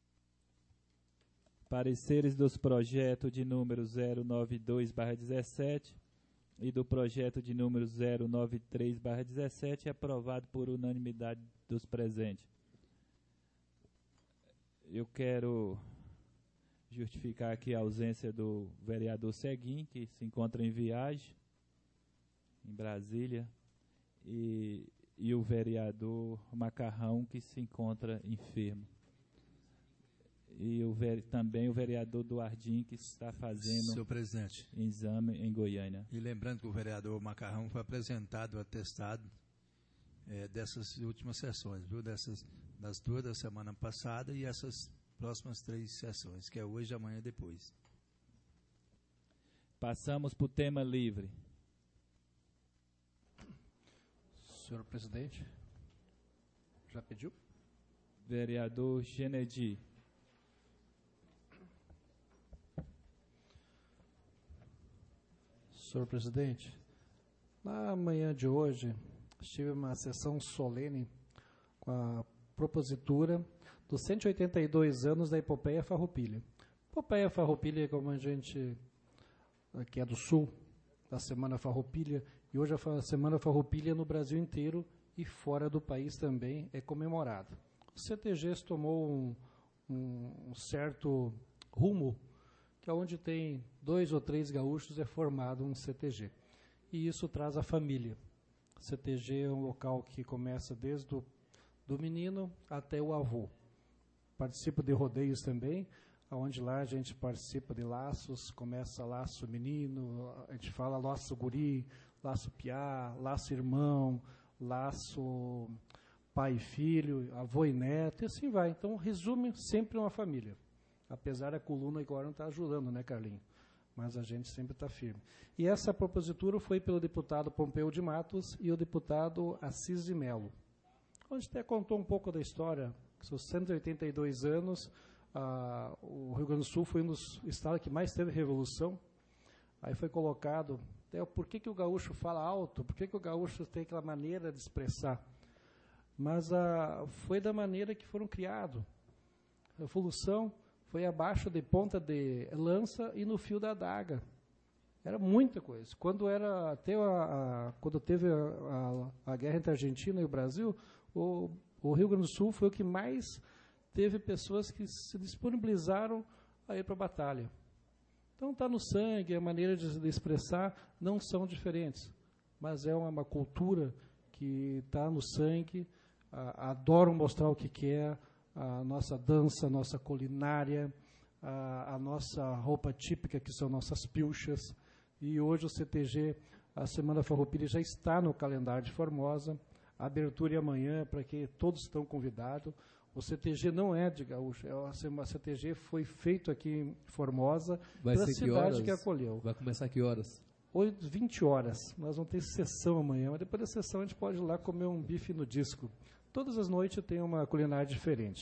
Pareceres dos projetos de número zero nove dois barra dezessete e do projeto de número zero nove três barra dezessete aprovado por unanimidade dos presentes. Eu quero justificar aqui a ausência do vereador Seguin, que se encontra em viagem em Brasília, e, e o vereador Macarrão, que se encontra enfermo. E o ver, também o vereador Duardim, que está fazendo Senhor presidente, exame em Goiânia. E lembrando que o vereador Macarrão foi apresentado o atestado é, dessas últimas sessões, viu? Dessas, das duas da semana passada e essas próximas três sessões, que é hoje, amanhã e depois. Passamos para o tema livre. Senhor presidente, já pediu? Vereador Genedi. Senhor presidente, na manhã de hoje, tive uma sessão solene com a propositura dos cento e oitenta e dois anos da Epopeia Farroupilha. Epopeia Farroupilha, como a gente, que é do Sul, da Semana Farroupilha, e hoje a Semana Farroupilha no Brasil inteiro e fora do país também é comemorado. O C T Gs tomou um, um certo rumo, que é onde tem dois ou três gaúchos é formado um C T G. E isso traz a família. O C T G é um local que começa desde o do menino até o avô. Participo de rodeios também, onde lá a gente participa de laços, começa laço menino, a gente fala laço guri, laço piá, laço irmão, laço pai e filho, avô e neto, e assim vai. Então, resume sempre uma família. Apesar da coluna agora não está ajudando, né, Carlinhos? Mas a gente sempre está firme. E essa propositura foi pelo deputado Pompeu de Matos e o deputado Assis de Melo, onde até contou um pouco da história, que são cento e oitenta e dois anos, ah, o Rio Grande do Sul foi um dos estados que mais teve revolução. Aí foi colocado, até, por que, que o gaúcho fala alto, por que, que o gaúcho tem aquela maneira de expressar? Mas ah, foi da maneira que foram criados. A revolução foi abaixo de ponta de lança e no fio da adaga. Era muita coisa. Quando, era, até a, a, quando teve a, a, a guerra entre a Argentina e o Brasil, o, o Rio Grande do Sul foi o que mais teve pessoas que se disponibilizaram a ir para a batalha. Então está no sangue, a maneira de, de expressar não são diferentes, mas é uma, uma cultura que está no sangue, a, adoram mostrar o que quer, a nossa dança, a nossa culinária, a, a nossa roupa típica, que são nossas pilchas. E hoje o C T G, a Semana Farroupilha, já está no calendário de Formosa. A abertura é amanhã, para que todos estão convidados. O C T G não é de gaúcho, é a C T G foi feito aqui em Formosa, Vai pela ser que cidade horas? que acolheu. Vai começar que horas? vinte horas. Nós vamos ter sessão amanhã, mas depois da sessão a gente pode ir lá comer um bife no disco. Todas as noites tem uma culinária diferente.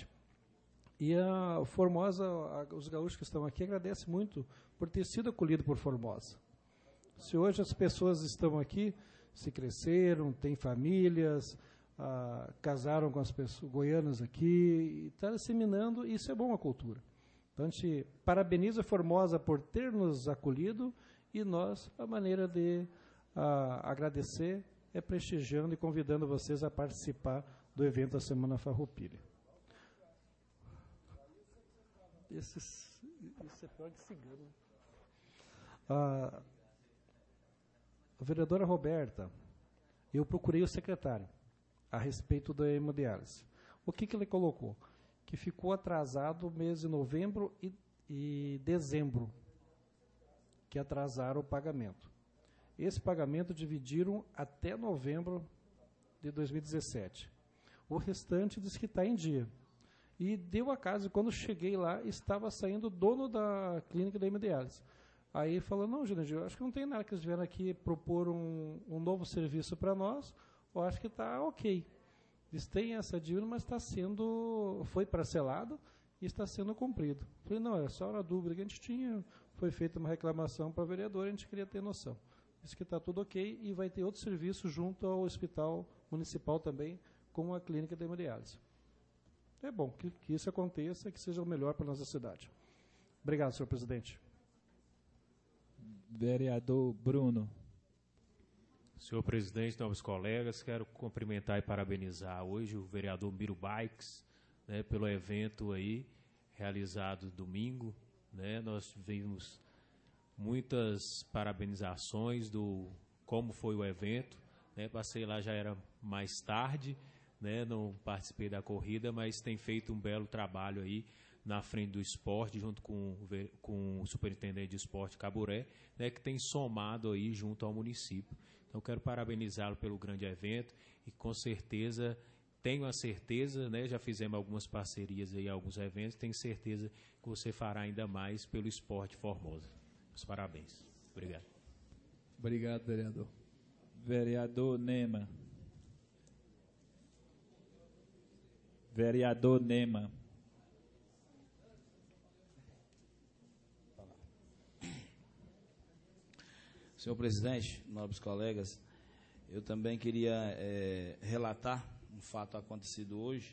E a Formosa, a, os gaúchos que estão aqui, agradecem muito por ter sido acolhido por Formosa. Se hoje as pessoas estão aqui, se cresceram, têm famílias, ah, casaram com as pessoas goianas aqui, e está disseminando, e isso é bom a cultura. Então a gente parabeniza a Formosa por ter nos acolhido, e nós, a maneira de ah, agradecer é prestigiando e convidando vocês a participar do evento da Semana Farroupilha. Esses, isso é pior que cigano. Ah, a vereadora Roberta, eu procurei o secretário a respeito da hemodiálise. O que, que ele colocou? que ficou atrasado mês de novembro e, e dezembro, que atrasaram o pagamento. Esse pagamento dividiram até novembro de dois mil e dezessete. O restante diz que está em dia. E deu acaso, quando cheguei lá, estava saindo o dono da clínica da hemodiálise. Aí ele falou, não, Jurandir, eu acho que não tem nada, que eles vieram aqui propor um, um novo serviço para nós, eu acho que está ok. Eles têm essa dívida, mas está sendo, foi parcelado e está sendo cumprido. Falei, não, é só uma dúvida que a gente tinha, foi feita uma reclamação para o vereador, a gente queria ter noção. Disse que está tudo ok e vai ter outro serviço junto ao hospital municipal também, com a clínica da hemodiálise. É bom que, que isso aconteça, que seja o melhor para a nossa cidade. Obrigado, senhor presidente. Vereador Bruno. Senhor presidente, novos colegas, quero cumprimentar e parabenizar hoje o vereador Miro Bikes, né, pelo evento aí realizado domingo, né? Nós vimos muitas parabenizações do como foi o evento, né? Passei lá, já era mais tarde, né, não participei da corrida, mas tem feito um belo trabalho aí na frente do esporte, junto com, com o superintendente de esporte Caburé, né, que tem somado aí junto ao município. Então, quero parabenizá-lo pelo grande evento e, com certeza, tenho a certeza, né, já fizemos algumas parcerias aí, alguns eventos, tenho certeza que você fará ainda mais pelo esporte Formosa. Meus parabéns. Obrigado. Obrigado, vereador. Vereador Nema. Vereador Nema. Senhor presidente, nobres colegas, eu também queria é, relatar um fato acontecido hoje,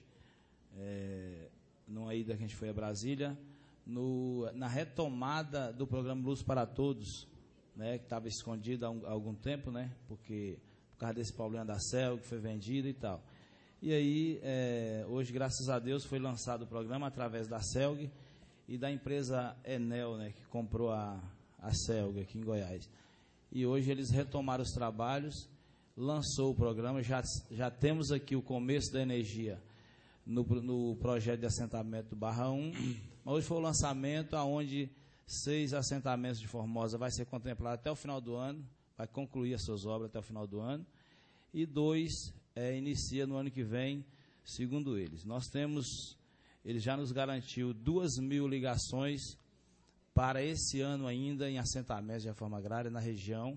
é, numa ida que a gente foi a Brasília, no, na retomada do programa Luz para Todos, né, que estava escondido há, um, há algum tempo, né, porque por causa desse problema da C E L, que foi vendido e tal. E aí, é, hoje, graças a Deus, foi lançado o programa através da C E L G e da empresa Enel, né, que comprou a, a C E L G aqui em Goiás. E hoje eles retomaram os trabalhos, lançou o programa, já, já temos aqui o começo da energia no, no projeto de assentamento do Barra um, mas hoje foi o lançamento onde seis assentamentos de Formosa vai ser contemplado até o final do ano, vai concluir as suas obras até o final do ano, e dois é, inicia no ano que vem, segundo eles. Nós temos, ele já nos garantiu duas mil ligações para esse ano ainda em assentamentos de reforma agrária na região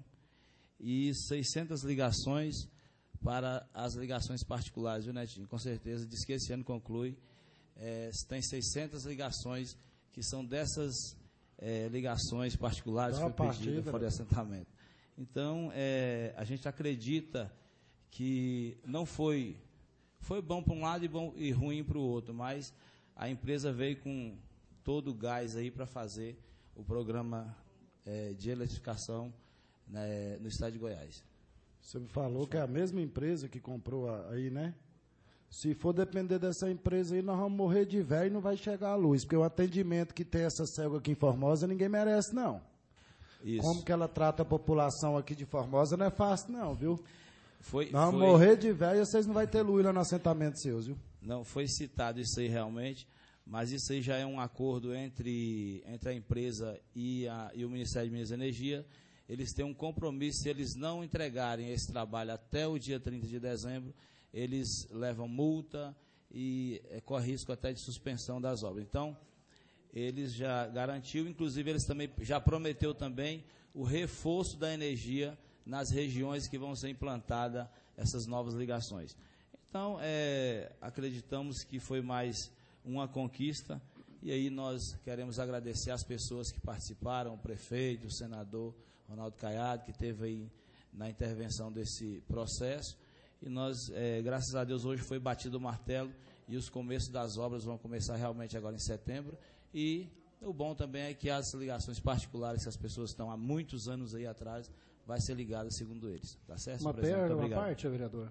e seiscentas ligações para as ligações particulares, viu, Netinho? Com certeza, diz que esse ano conclui, é, tem seiscentas ligações que são dessas é, ligações particulares que foi pedida fora de assentamento. Então, é, a gente acredita que não foi, foi bom para um lado e, bom, e ruim para o outro, mas a empresa veio com todo o gás aí para fazer o programa é, de eletrificação, né, no estado de Goiás. Você me falou que é a mesma empresa que comprou a, aí, né? Se for depender dessa empresa aí, nós vamos morrer de velho e não vai chegar a luz, porque o atendimento que tem essa C E L G aqui em Formosa, ninguém merece, não. Isso. Como que ela trata a população aqui de Formosa não é fácil, não, viu? Foi, nós vamos foi... morrer de velho e vocês não vão ter luz lá no assentamento seus, viu? Não, foi citado isso aí realmente, mas isso aí já é um acordo entre, entre a empresa e, a, e o Ministério de Minas e Energia. Eles têm um compromisso, se eles não entregarem esse trabalho até o dia trinta de dezembro, eles levam multa e é, corre risco até de suspensão das obras. Então, eles já garantiu, inclusive eles também já prometeu também o reforço da energia nas regiões que vão ser implantadas essas novas ligações. Então, é, acreditamos que foi mais uma conquista, e aí nós queremos agradecer as pessoas que participaram, o prefeito, o senador Ronaldo Caiado, que esteve aí na intervenção desse processo, e nós, é, graças a Deus, hoje foi batido o martelo, e os começos das obras vão começar realmente agora em setembro, e o bom também é que as ligações particulares que as pessoas estão há muitos anos aí atrás, vai ser ligada segundo eles, tá certo? Uma perda, uma parte, vereador.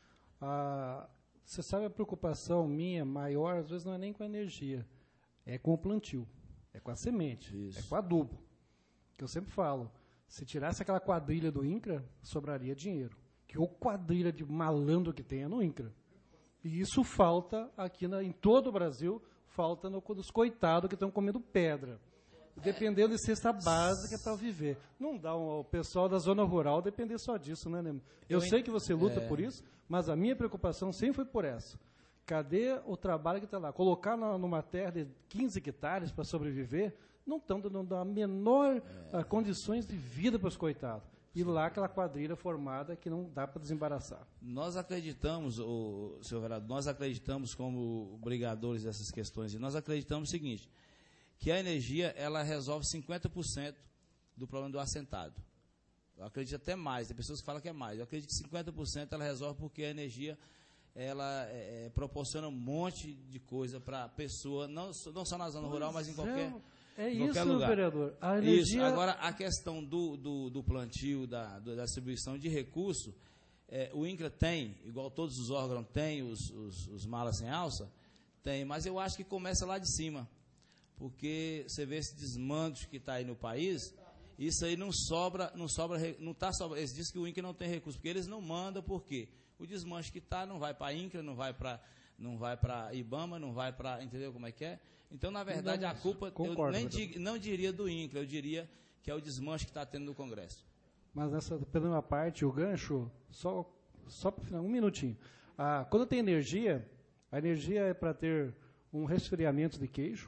Ah, você sabe, a preocupação minha maior, às vezes, não é nem com a energia, é com o plantio, é com a semente, Isso. é com o adubo. Que eu sempre falo, se tirasse aquela quadrilha do INCRA, sobraria dinheiro. Que o quadrilha de malandro que tem é no INCRA. E isso falta aqui na, em todo o Brasil, falta no, nos coitados que estão comendo pedra. Dependendo de cesta básica para viver. Não dá um, o pessoal da zona rural depender só disso, né, Nemo? Eu, Eu sei que você luta é... por isso, mas a minha preocupação sempre foi por essa. Cadê o trabalho que está lá? Colocar na, numa terra de quinze hectares para sobreviver, não estão dando a menor é... a, condições de vida para os coitados. E lá aquela quadrilha formada que não dá para desembaraçar. Nós acreditamos, o, senhor vereador, nós acreditamos como brigadores dessas questões, e nós acreditamos o seguinte, que a energia ela resolve cinquenta por cento do problema do assentado. Eu acredito até mais, tem pessoas que falam que é mais. Eu acredito que cinquenta por cento ela resolve porque a energia ela é, proporciona um monte de coisa para a pessoa, não, não só na zona pois rural, mas em qualquer, é, é em qualquer isso, lugar. Vereador. A energia... Isso. Agora, a questão do, do, do plantio, da, da distribuição de recursos, é, o INCRA tem, igual todos os órgãos têm, os, os, os malas sem alça, tem, mas eu acho que começa lá de cima. Porque você vê esse desmanche que está aí no país, isso aí não sobra, não sobra, não está sobra. Eles dizem que o INCRA não tem recurso, porque eles não mandam, por quê? O desmanche que está não vai para a INCRA, não vai para não vai para IBAMA, não vai para, entendeu como é que é? Então, na verdade, não, a culpa, concordo, eu nem dig, não diria do INCRA, eu diria que é o desmanche que está tendo no Congresso. Mas nessa primeira parte, o gancho, só, só para final, um minutinho. Ah, quando tem energia, a energia é para ter um resfriamento de queijo,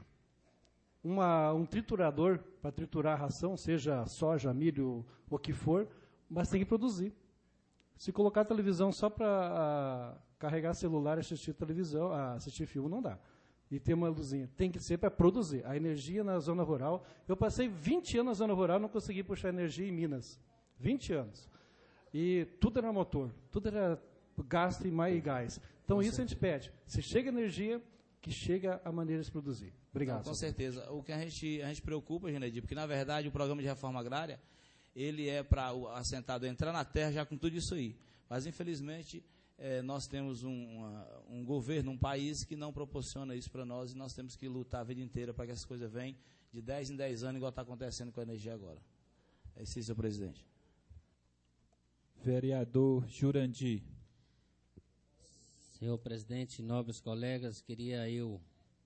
Uma, um triturador para triturar a ração, seja soja, milho, o que for, mas tem que produzir. Se colocar a televisão só para carregar celular e assistir televisão, a, assistir filme, não dá. E ter uma luzinha. Tem que ser para produzir. A energia na zona rural, eu passei vinte anos na zona rural, não consegui puxar energia em Minas. vinte anos. E tudo era motor, tudo era gasto e mais gás. Então, com isso certeza. A gente pede. Se chega energia, que chega a maneira de produzir. Obrigado. Não, com certeza. O que a gente, a gente preocupa, Genedir, porque, na verdade, o programa de reforma agrária, ele é para o assentado entrar na terra já com tudo isso aí. Mas, infelizmente, é, nós temos um, uma, um governo, um país que não proporciona isso para nós e nós temos que lutar a vida inteira para que essas coisas venham de dez em dez anos, igual está acontecendo com a energia agora. É isso, senhor presidente. Vereador Jurandir. Senhor presidente, nobres colegas, queria eu...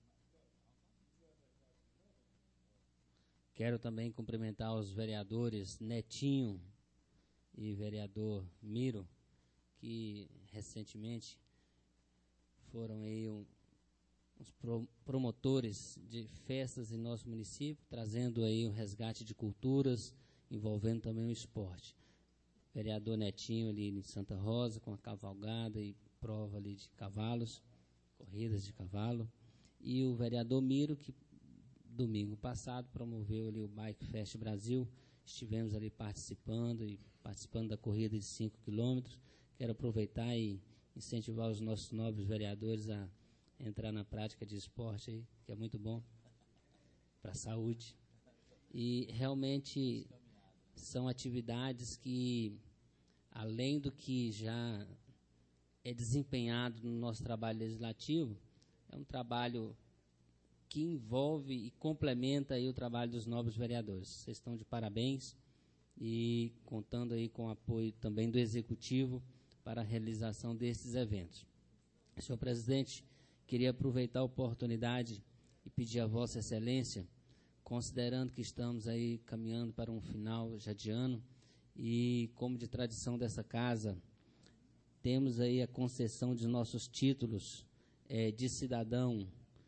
Quero também cumprimentar os vereadores Netinho e vereador Miro, que recentemente foram aí um, os pro, promotores de festas em nosso município, trazendo aí o resgate de culturas, envolvendo também o esporte. Vereador Netinho ali em Santa Rosa, com a cavalgada e prova ali de cavalos, corridas de cavalo, e o vereador Miro, que domingo passado promoveu ali o Bike Fest Brasil, estivemos ali participando e participando da corrida de cinco quilômetros. Quero aproveitar e incentivar os nossos nobres vereadores a entrar na prática de esporte aí, que é muito bom para a saúde. E realmente são atividades que, além do que já é desempenhado no nosso trabalho legislativo, é um trabalho que envolve e complementa aí o trabalho dos nobres vereadores. Vocês estão de parabéns e contando aí com o apoio também do Executivo para a realização desses eventos. Senhor presidente, queria aproveitar a oportunidade e pedir a Vossa Excelência, considerando que estamos aí caminhando para um final já de ano e, como de tradição dessa casa, temos aí a concessão de nossos títulos é, de cidadão,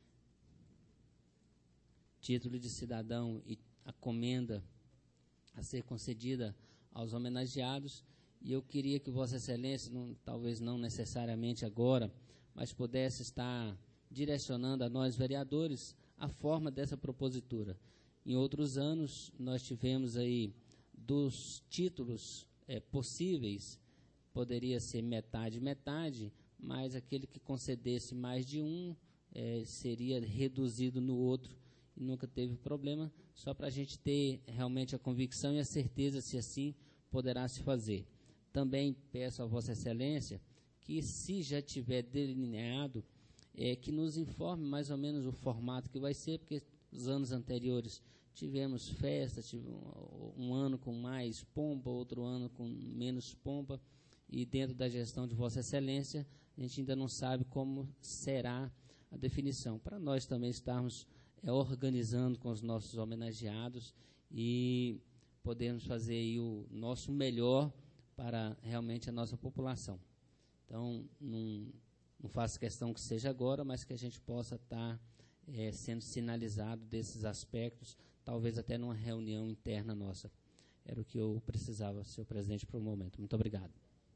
título de cidadão e a comenda a ser concedida aos homenageados, e eu queria que Vossa Excelência, não, talvez não necessariamente agora, mas pudesse estar direcionando a nós vereadores a forma dessa propositura. Em outros anos, nós tivemos aí dos títulos é, possíveis, poderia ser metade, metade, mas aquele que concedesse mais de um é, seria reduzido no outro, e nunca teve problema, só para a gente ter realmente a convicção e a certeza se assim poderá se fazer. Também peço a Vossa Excelência que, se já tiver delineado, é, que nos informe mais ou menos o formato que vai ser, porque os anos anteriores tivemos festas, tivemos um ano com mais pompa, outro ano com menos pompa, e dentro da gestão de Vossa Excelência, a gente ainda não sabe como será a definição, para nós também estarmos é, organizando com os nossos homenageados e podermos fazer aí o nosso melhor para realmente a nossa população. Então, não, não faço questão que seja agora, mas que a gente possa estar é, sendo sinalizado desses aspectos, talvez até numa reunião interna nossa. Era o que eu precisava, senhor presidente, para o momento. Muito obrigado.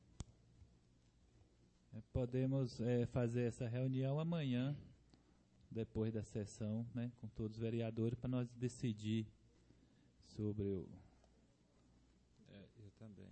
Podemos é, fazer essa reunião amanhã, depois da sessão, né, com todos os vereadores, para nós decidir sobre o... É, eu também.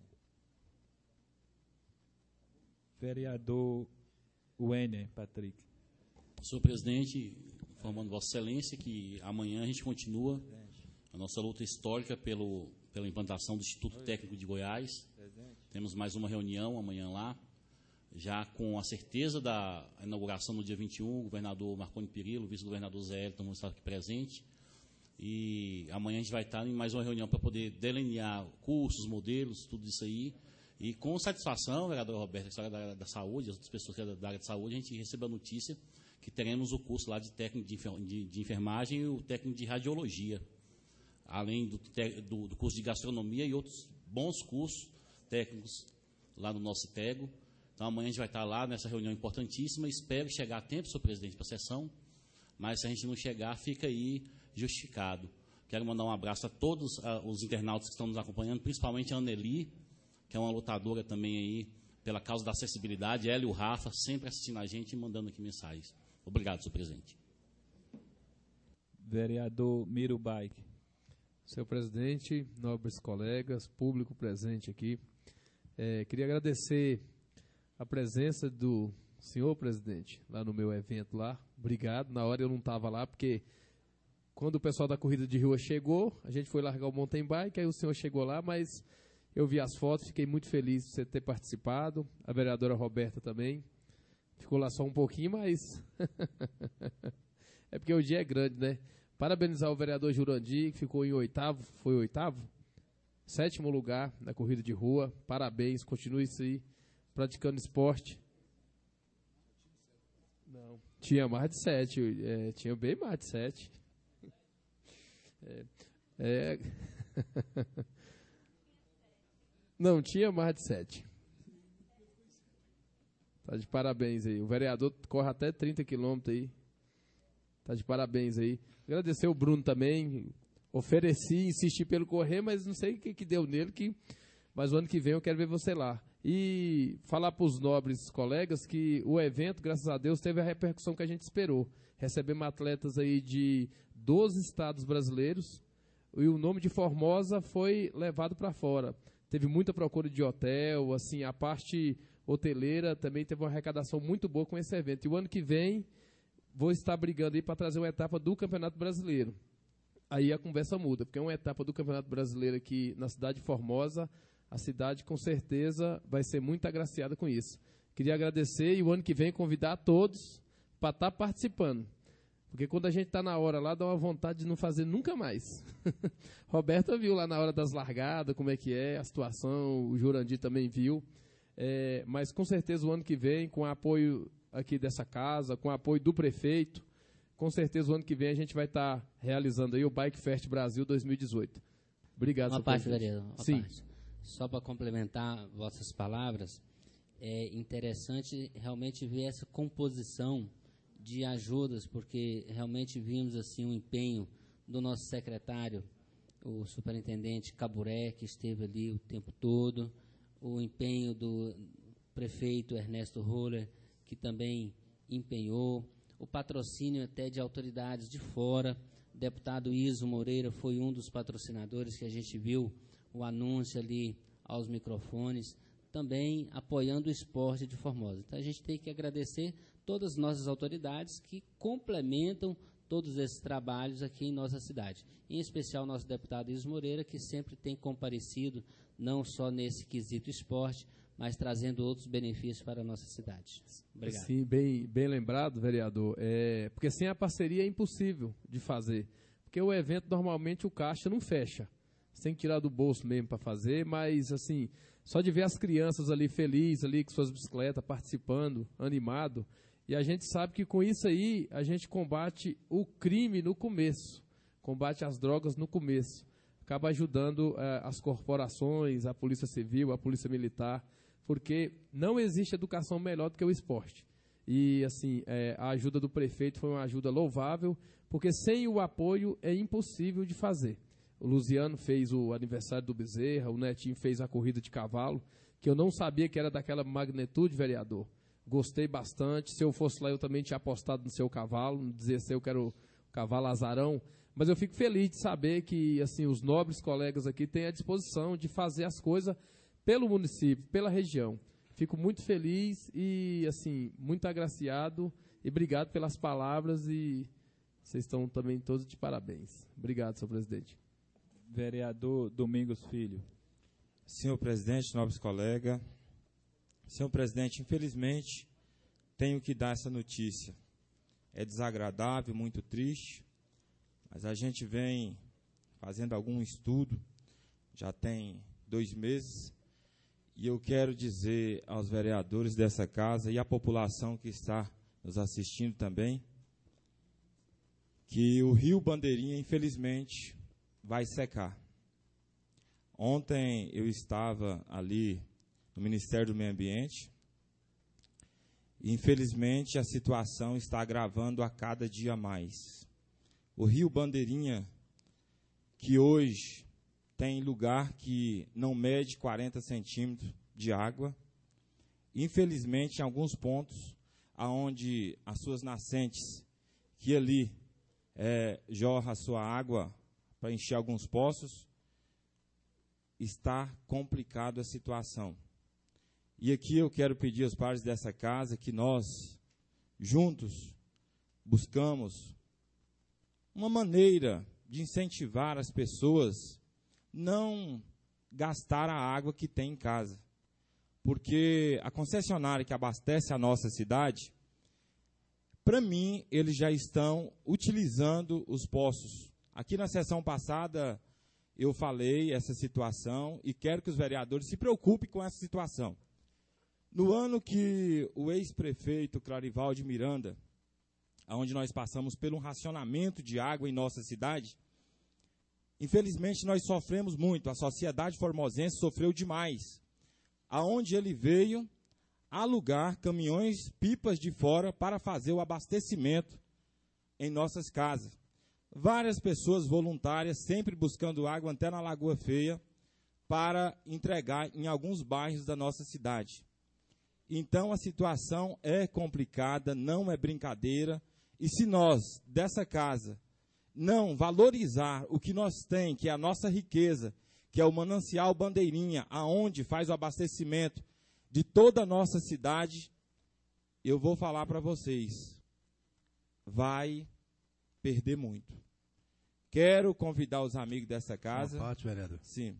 Vereador Wenner, Patrick. Senhor presidente, informando Vossa Excelência que amanhã a gente continua a nossa luta histórica pelo, pela implantação do Instituto Técnico de Goiás. Temos mais uma reunião amanhã lá, já com a certeza da inauguração no dia vinte e um, o governador Marconi Perillo, o vice-governador Zé Elton vão estar aqui presente. E amanhã a gente vai estar em mais uma reunião para poder delinear cursos, modelos, tudo isso aí. E com satisfação, vereador Roberto, que é da área da saúde, as outras pessoas que é da área de saúde, a gente recebeu a notícia que teremos o curso lá de técnico de, de, de enfermagem e o técnico de radiologia, além do, do, do curso de gastronomia e outros bons cursos técnicos lá no nosso ITEGO. Então amanhã a gente vai estar lá nessa reunião importantíssima. Espero chegar a tempo, senhor presidente, para a sessão, mas se a gente não chegar, fica aí justificado. Quero mandar um abraço a todos uh, os internautas que estão nos acompanhando, principalmente a Anneli, que é uma lutadora também aí pela causa da acessibilidade, ela e o Rafa, sempre assistindo a gente e mandando aqui mensagens. Obrigado, senhor presidente. Vereador Miro Baik. Senhor presidente, nobres colegas, público presente aqui, é, queria agradecer a presença do senhor presidente lá no meu evento lá. Obrigado. Na hora eu não estava lá, porque quando o pessoal da corrida de rua chegou, a gente foi largar o mountain bike, aí o senhor chegou lá, mas eu vi as fotos, fiquei muito feliz de você ter participado. A vereadora Roberta também. Ficou lá só um pouquinho, mas é porque o dia é grande, né? Parabenizar o vereador Jurandir, que ficou em oitavo, foi oitavo? Sétimo lugar na corrida de rua. Parabéns, continue isso aí, praticando esporte. Não, tinha mais de sete, é, tinha bem mais de sete. É, é... Não, tinha mais de sete. Tá de parabéns aí. O vereador corre até trinta quilômetros aí. Tá de parabéns aí. Agradecer o Bruno também. Ofereci, insisti pelo correr, mas não sei o que, que deu nele. Que... Mas o ano que vem eu quero ver você lá. E falar para os nobres colegas que o evento, graças a Deus, teve a repercussão que a gente esperou. Recebemos atletas aí de doze estados brasileiros. E o nome de Formosa foi levado para fora. Teve muita procura de hotel, assim, a parte hoteleira também teve uma arrecadação muito boa com esse evento. E o ano que vem, vou estar brigando aí para trazer uma etapa do Campeonato Brasileiro. Aí a conversa muda, porque é uma etapa do Campeonato Brasileiro aqui na cidade de Formosa. A cidade, com certeza, vai ser muito agraciada com isso. Queria agradecer e o ano que vem convidar a todos para estar participando. Porque quando a gente está na hora lá, dá uma vontade de não fazer nunca mais. Roberta viu lá na hora das largadas, como é que é a situação, o Jurandir também viu. É, mas com certeza o ano que vem, com o apoio aqui dessa casa, com o apoio do prefeito, com certeza o ano que vem a gente vai estar tá realizando aí o Bike Fest Brasil dois mil e dezoito. Obrigado, senhor presidente. Uma parte, vereador. Uma Sim. Parte. Só para complementar vossas palavras, é interessante realmente ver essa composição de ajudas, porque realmente vimos assim um empenho do nosso secretário, o superintendente Caburé, que esteve ali o tempo todo, o empenho do prefeito Ernesto Roller, que também empenhou, o patrocínio até de autoridades de fora. O deputado Iso Moreira foi um dos patrocinadores que a gente viu o anúncio ali aos microfones, também apoiando o esporte de Formosa. Então a gente tem que agradecer todas as nossas autoridades que complementam todos esses trabalhos aqui em nossa cidade. Em especial nosso deputado Iso Moreira, que sempre tem comparecido, não só nesse quesito esporte, mas trazendo outros benefícios para a nossa cidade. Obrigado. Sim, bem, bem lembrado, vereador. É, porque sem a parceria é impossível de fazer. Porque o evento, normalmente, o caixa não fecha. Você tem que tirar do bolso mesmo para fazer, mas, assim, só de ver as crianças ali felizes, ali com suas bicicletas, participando, animado, E a gente sabe que com isso aí a gente combate o crime no começo, combate as drogas no começo. Acaba ajudando eh, as corporações, a Polícia Civil, a Polícia Militar, porque não existe educação melhor do que o esporte. E, assim, eh, a ajuda do prefeito foi uma ajuda louvável, porque sem o apoio é impossível de fazer. O Luziano fez o aniversário do Bezerra, o Netinho fez a corrida de cavalo, que eu não sabia que era daquela magnitude, vereador. Gostei bastante. Se eu fosse lá, eu também tinha apostado no seu cavalo, no dezesseis eu quero o cavalo azarão. Mas eu fico feliz de saber que, assim, os nobres colegas aqui têm a disposição de fazer as coisas pelo município, pela região. Fico muito feliz e, assim, muito agraciado e obrigado pelas palavras e vocês estão também todos de parabéns. Obrigado, senhor presidente. Vereador Domingos Filho. Senhor presidente, nobres colegas, senhor presidente, infelizmente, tenho que dar essa notícia. É desagradável, muito triste, mas a gente vem fazendo algum estudo, já tem dois meses, e eu quero dizer aos vereadores dessa casa e à população que está nos assistindo também, que o Rio Bandeirinha, infelizmente, vai secar. Ontem eu estava ali no Ministério do Meio Ambiente e, infelizmente, a situação está agravando a cada dia mais. O Rio Bandeirinha, que hoje tem lugar que não mede quarenta centímetros de água, infelizmente, em alguns pontos, aonde as suas nascentes, que ali é, jorra a sua água para encher alguns poços, está complicado a situação. E aqui eu quero pedir aos pares dessa casa que nós, juntos, buscamos uma maneira de incentivar as pessoas não gastar a água que tem em casa. Porque a concessionária que abastece a nossa cidade, para mim, eles já estão utilizando os poços. Aqui na sessão passada, eu falei essa situação e quero que os vereadores se preocupem com essa situação. No ano que o ex-prefeito Clarivalde Miranda, onde nós passamos por um racionamento de água em nossa cidade, infelizmente nós sofremos muito, a sociedade formosense sofreu demais, aonde ele veio alugar caminhões, pipas de fora para fazer o abastecimento em nossas casas. Várias pessoas voluntárias, sempre buscando água até na Lagoa Feia, para entregar em alguns bairros da nossa cidade. Então, a situação é complicada, não é brincadeira, e se nós, dessa casa, não valorizar o que nós temos, que é a nossa riqueza, que é o Manancial Bandeirinha, aonde faz o abastecimento de toda a nossa cidade, eu vou falar para vocês, vai perder muito. Quero convidar os amigos dessa casa. Uma parte, vereador. Sim.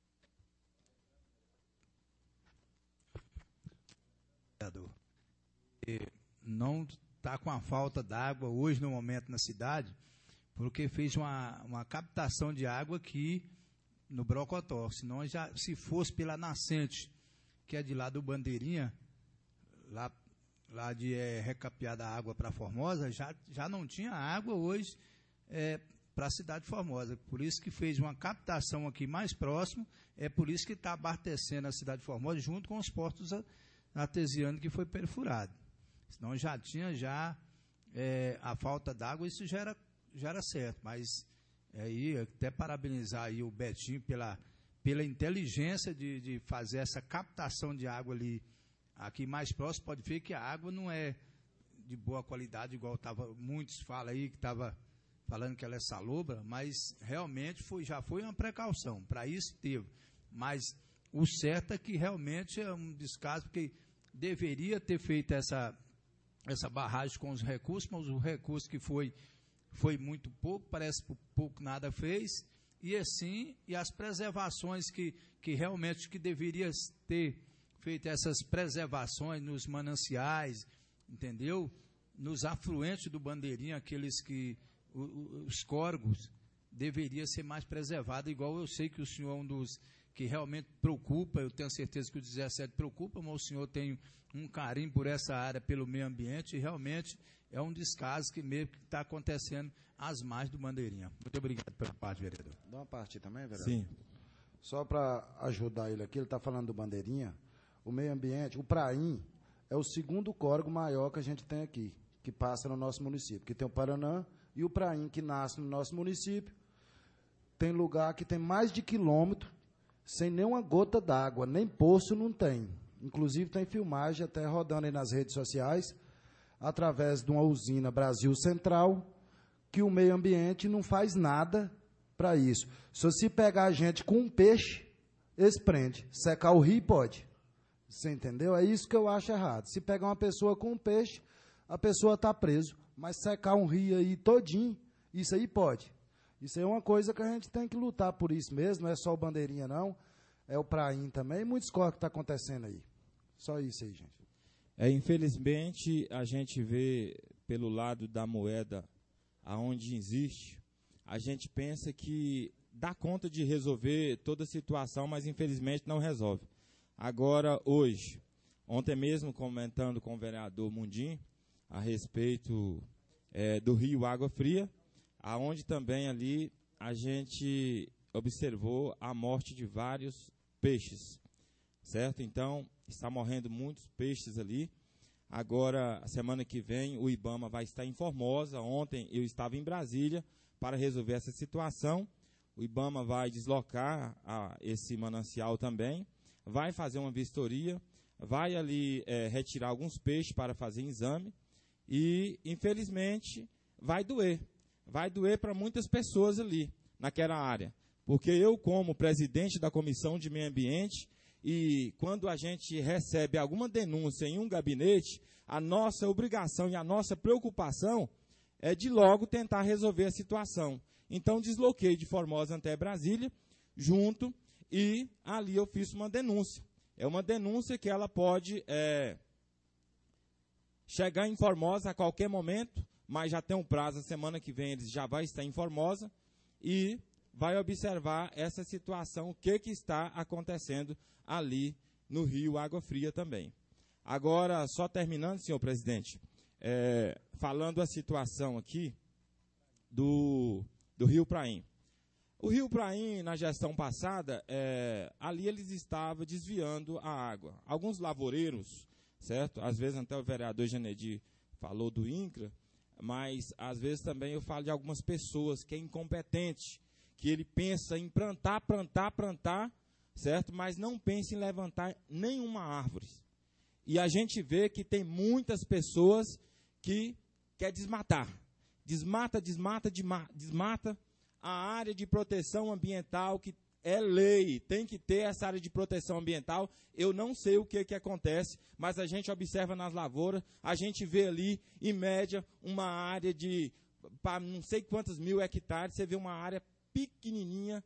Vereador, não está com a falta d'água hoje no momento na cidade, porque fez uma, uma captação de água aqui no Brocotó. Senão, já, se fosse pela nascente, que é de lá do Bandeirinha, lá, lá de é, recapear a água para Formosa, já, já não tinha água hoje é, para a cidade de Formosa. Por isso que fez uma captação aqui mais próximo, é por isso que está abastecendo a cidade de Formosa junto com os postos artesianos que foi perfurado. Senão já tinha já é, a falta d'água, isso já era, já era certo. Mas aí, até parabenizar aí o Betinho pela, pela inteligência de, de fazer essa captação de água ali aqui mais próximo. Pode ver que a água não é de boa qualidade, igual tava, muitos falam aí que estava falando que ela é salobra, mas realmente foi, já foi uma precaução, para isso teve. Mas o certo é que realmente é um descaso, porque deveria ter feito essa, essa barragem com os recursos, mas o recurso que foi, foi muito pouco, parece que pouco nada fez, e assim, e as preservações que, que realmente que deveria ter feito essas preservações nos mananciais, entendeu? Nos afluentes do Bandeirinha, aqueles que os córregos, deveria ser mais preservado, igual eu sei que o senhor é um dos que realmente preocupa, eu tenho certeza que o dezessete preocupa, mas o senhor tem um carinho por essa área, pelo meio ambiente, e realmente é um descaso que meio que está acontecendo às margens do Bandeirinha. Muito obrigado pela parte, vereador. Dá uma parte também, vereador? Sim. Só para ajudar ele aqui, ele está falando do Bandeirinha, o meio ambiente, o Praim é o segundo córrego maior que a gente tem aqui, que passa no nosso município, que tem o Paraná e o Praim, que nasce no nosso município. Tem lugar que tem mais de quilômetro, sem nenhuma gota d'água, nem poço não tem. Inclusive tem filmagem até rodando aí nas redes sociais, através de uma usina Brasil Central, que o meio ambiente não faz nada para isso. Se você pegar a gente com um peixe, eles prendem. Secar o rio pode. Você entendeu? É isso que eu acho errado. Se pegar uma pessoa com um peixe, a pessoa está preso. Mas secar um rio aí todinho, isso aí pode. Isso aí é uma coisa que a gente tem que lutar por isso mesmo, não é só o Bandeirinha não, é o Praim também, e muitos corres que está acontecendo aí. Só isso aí, gente. É, infelizmente, a gente vê pelo lado da moeda, aonde existe, a gente pensa que dá conta de resolver toda a situação, mas infelizmente não resolve. Agora, hoje, ontem mesmo comentando com o vereador Mundim, a respeito é, do Rio Água Fria, aonde também ali a gente observou a morte de vários peixes, certo? Então, está morrendo muitos peixes ali. Agora, a semana que vem, o IBAMA vai estar em Formosa. Ontem eu estava em Brasília para resolver essa situação. O IBAMA vai deslocar a, esse manancial também, vai fazer uma vistoria, vai ali é, retirar alguns peixes para fazer exame e, infelizmente, vai doer. Vai doer para muitas pessoas ali, naquela área. Porque eu, como presidente da Comissão de Meio Ambiente, e quando a gente recebe alguma denúncia em um gabinete, a nossa obrigação e a nossa preocupação é de logo tentar resolver a situação. Então, desloquei de Formosa até Brasília, junto, e ali eu fiz uma denúncia. É uma denúncia que ela pode é, chegar em Formosa a qualquer momento, mas já tem um prazo, a semana que vem eles já vai estar em Formosa, e vai observar essa situação, o que, que está acontecendo ali no Rio Água Fria também. Agora, só terminando, senhor presidente, é, falando a situação aqui do, do Rio Praim. O Rio Praim, na gestão passada, é, ali eles estavam desviando a água. Alguns lavoureiros, certo? Às vezes até o vereador Janedi falou do INCRA, mas às vezes também eu falo de algumas pessoas que é incompetente, que ele pensa em plantar, plantar, plantar, certo? Mas não pensa em levantar nenhuma árvore. E a gente vê que tem muitas pessoas que quer desmatar. Desmata, desmata, desmata a área de proteção ambiental, que é lei, tem que ter essa área de proteção ambiental. Eu não sei o que, que acontece, mas a gente observa nas lavouras, a gente vê ali, em média, uma área de, para não sei quantos mil hectares, você vê uma área pequenininha,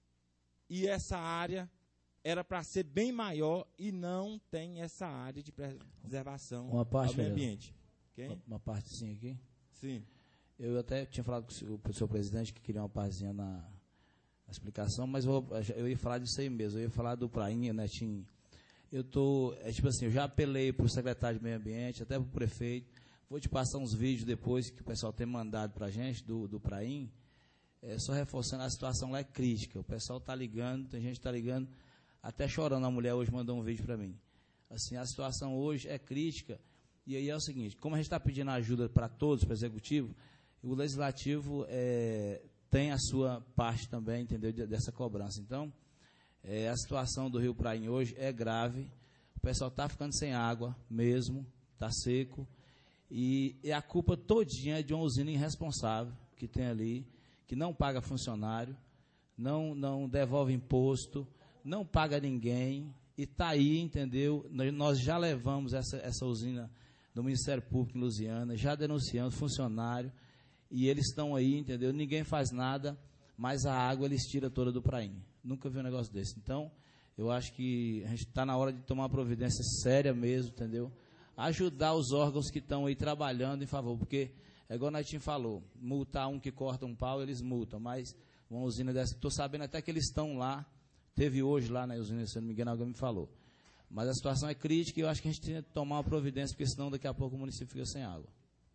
e essa área era para ser bem maior e não tem essa área de preservação uma parte, ao meio ambiente. Okay? Uma, uma partezinha aqui? Sim. Eu até tinha falado com o senhor, senhor presidente que queria uma partezinha na, na explicação, mas eu, eu ia falar disso aí mesmo, eu ia falar do Prainha, Netinho. Eu tô, é tipo assim, eu já apelei para o secretário de Meio Ambiente, até para o prefeito, vou te passar uns vídeos depois que o pessoal tem mandado para a gente, do, do Prainha, é, só reforçando, a situação lá é crítica, o pessoal está ligando, tem gente que está ligando, até chorando, a mulher hoje mandou um vídeo para mim. Assim, a situação hoje é crítica, e aí é o seguinte, como a gente está pedindo ajuda para todos, para o Executivo, o Legislativo é, tem a sua parte também, entendeu, dessa cobrança. Então, é, a situação do Rio Prainha hoje é grave, o pessoal está ficando sem água mesmo, está seco, e, e a culpa todinha é de uma usina irresponsável que tem ali, que não paga funcionário, não, não devolve imposto, não paga ninguém, e está aí, entendeu? Nós já levamos essa, essa usina do Ministério Público em Lusiana, já denunciamos funcionário, e eles estão aí, entendeu? Ninguém faz nada, mas a água eles tiram toda do Prainha. Nunca vi um negócio desse. Então, eu acho que a gente está na hora de tomar uma providência séria mesmo, entendeu? Ajudar os órgãos que estão aí trabalhando em favor, porque, é igual o Netinho falou, multar um que corta um pau, eles multam, mas uma usina dessa, estou sabendo até que eles estão lá Teve hoje lá na usina, se não me engano, alguém me falou. Mas a situação é crítica e eu acho que a gente tem que tomar uma providência, porque senão daqui a pouco o município fica sem água.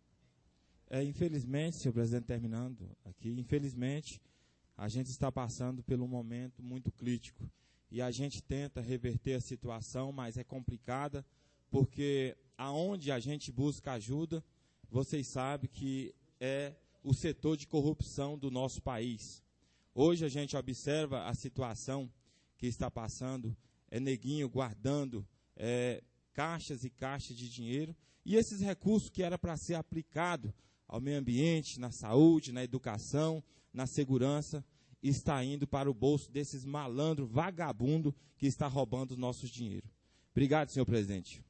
É, infelizmente, senhor presidente, terminando aqui, infelizmente, a gente está passando por um momento muito crítico. E a gente tenta reverter a situação, mas é complicada, porque aonde a gente busca ajuda, vocês sabem que é o setor de corrupção do nosso país. Hoje a gente observa a situação que está passando, é neguinho guardando é, caixas e caixas de dinheiro, e esses recursos que era para ser aplicado ao meio ambiente, na saúde, na educação, na segurança, está indo para o bolso desses malandros vagabundos que está roubando os nossos dinheiro. Obrigado, senhor presidente.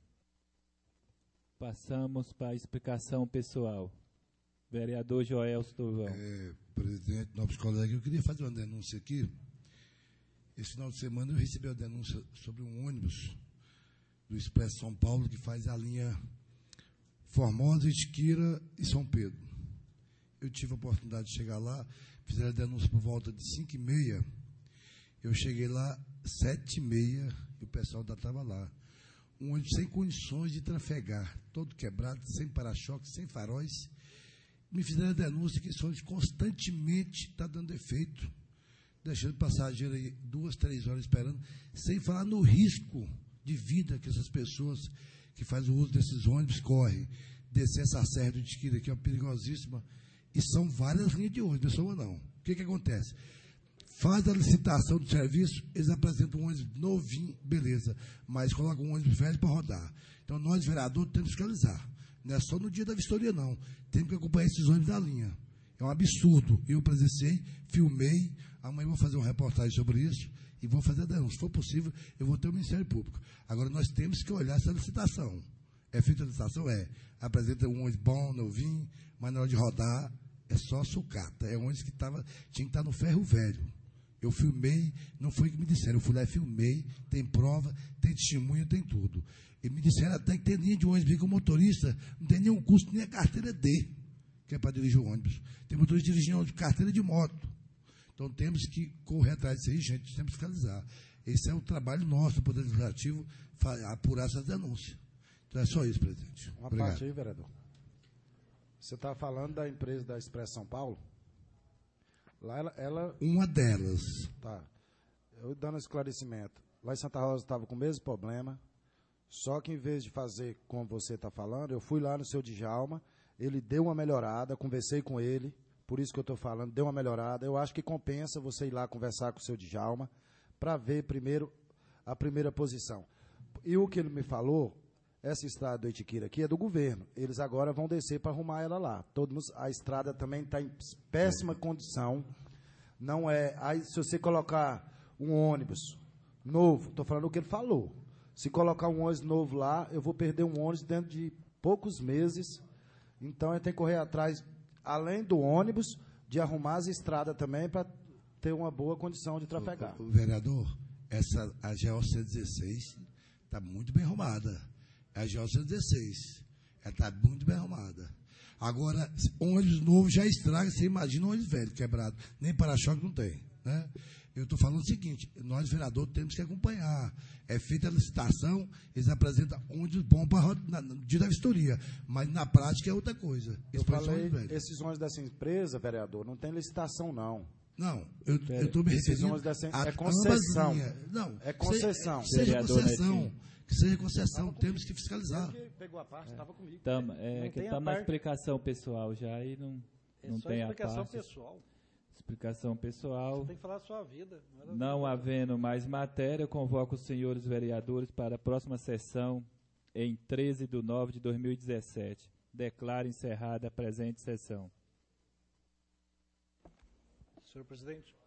Passamos para a explicação pessoal. Vereador Joelso Turvão. É, presidente, nobres colegas, eu queria fazer uma denúncia aqui. Esse final de semana eu recebi uma denúncia sobre um ônibus do Expresso São Paulo que faz a linha Formosa, Itiquira e São Pedro. Eu tive a oportunidade de chegar lá, fizeram a denúncia por volta de cinco e meia. Eu cheguei lá sete e meia e o pessoal ainda estava lá. Um ônibus sem condições de trafegar, todo quebrado, sem para-choque, sem faróis. Me fizeram a denúncia que esse ônibus constantemente está dando defeito, deixando passageiro aí duas, três horas esperando, sem falar no risco de vida que essas pessoas que fazem o uso desses ônibus correm. Descer essa serra do Itiquira, que é uma perigosíssima. E são várias linhas de ônibus, não são não. O que, que acontece? Faz a licitação do serviço, eles apresentam um ônibus novinho, beleza, mas colocam um ônibus velho para rodar. Então, nós, vereadores, temos que fiscalizar. Não é só no dia da vistoria, não. Temos que acompanhar esses ônibus da linha. É um absurdo. Eu presenciei, filmei, amanhã eu vou fazer uma reportagem sobre isso e vou fazer a denúncia. Se for possível, eu vou ter o Ministério Público. Agora, nós temos que olhar essa licitação. É feita a licitação? É. Apresenta um ônibus bom, novinho, mas na hora de rodar é só sucata. É um ônibus que tava, tinha que estar no ferro velho. Eu filmei, não foi o que me disseram, eu fui lá e filmei, tem prova, tem testemunho, tem tudo. E me disseram até que tem linha de ônibus, que o motorista não tem nenhum custo, nem a carteira D, que é para dirigir o ônibus. Tem motorista dirigindo ônibus, carteira de moto. Então temos que correr atrás disso aí, gente, temos que fiscalizar. Esse é o trabalho nosso, do Poder Legislativo, apurar essas denúncias. Então é só isso, presidente. Uma Obrigado. parte aí, vereador. Você está falando da empresa da Expresso São Paulo? Lá ela, ela... Uma delas. Tá. Eu dando esclarecimento. Lá em Santa Rosa estava com o mesmo problema, só que em vez de fazer como você está falando, eu fui lá no seu Djalma, ele deu uma melhorada, conversei com ele, por isso que eu estou falando, deu uma melhorada. Eu acho que compensa você ir lá conversar com o seu Djalma para ver primeiro a primeira posição. E o que ele me falou, essa estrada do Itiquira aqui é do governo. Eles agora vão descer para arrumar ela lá. Todos, a estrada também está em péssima condição. Não é. Aí, se você colocar um ônibus novo, estou falando o que ele falou. Se colocar um ônibus novo lá, eu vou perder um ônibus dentro de poucos meses. Então, eu tenho que correr atrás, além do ônibus, de arrumar as estradas também para ter uma boa condição de trafegar. O, o, o vereador, essa, a G O cento e dezesseis está muito bem arrumada. A G O cento e dezesseis. Ela está muito bem arrumada. Agora, ônibus novo já estraga, você imagina um ônibus velho, quebrado. Nem para-choque não tem. Né? Eu estou falando o seguinte, nós, vereadores, temos que acompanhar. É feita a licitação, eles apresentam ônibus bom para no dia da vistoria. Mas na prática é outra coisa. Eu falei, ônibus esses ônibus dessa empresa, vereador, não tem licitação, não. Não, eu estou me referindo dessa, a é concessão. Não, é concessão. Seja, seja concessão. Que seja concessão, temos que fiscalizar. Ele pegou a parte, estava é. comigo. Tamo, é não que estamos na explicação pessoal já e não, é não só tem a explicação parte. pessoal. Explicação pessoal. Você tem que falar a sua vida. Não, não havendo mais matéria, convoco os senhores vereadores para a próxima sessão em treze de nove de dois mil e dezessete. Declaro encerrada a presente sessão. Senhor presidente.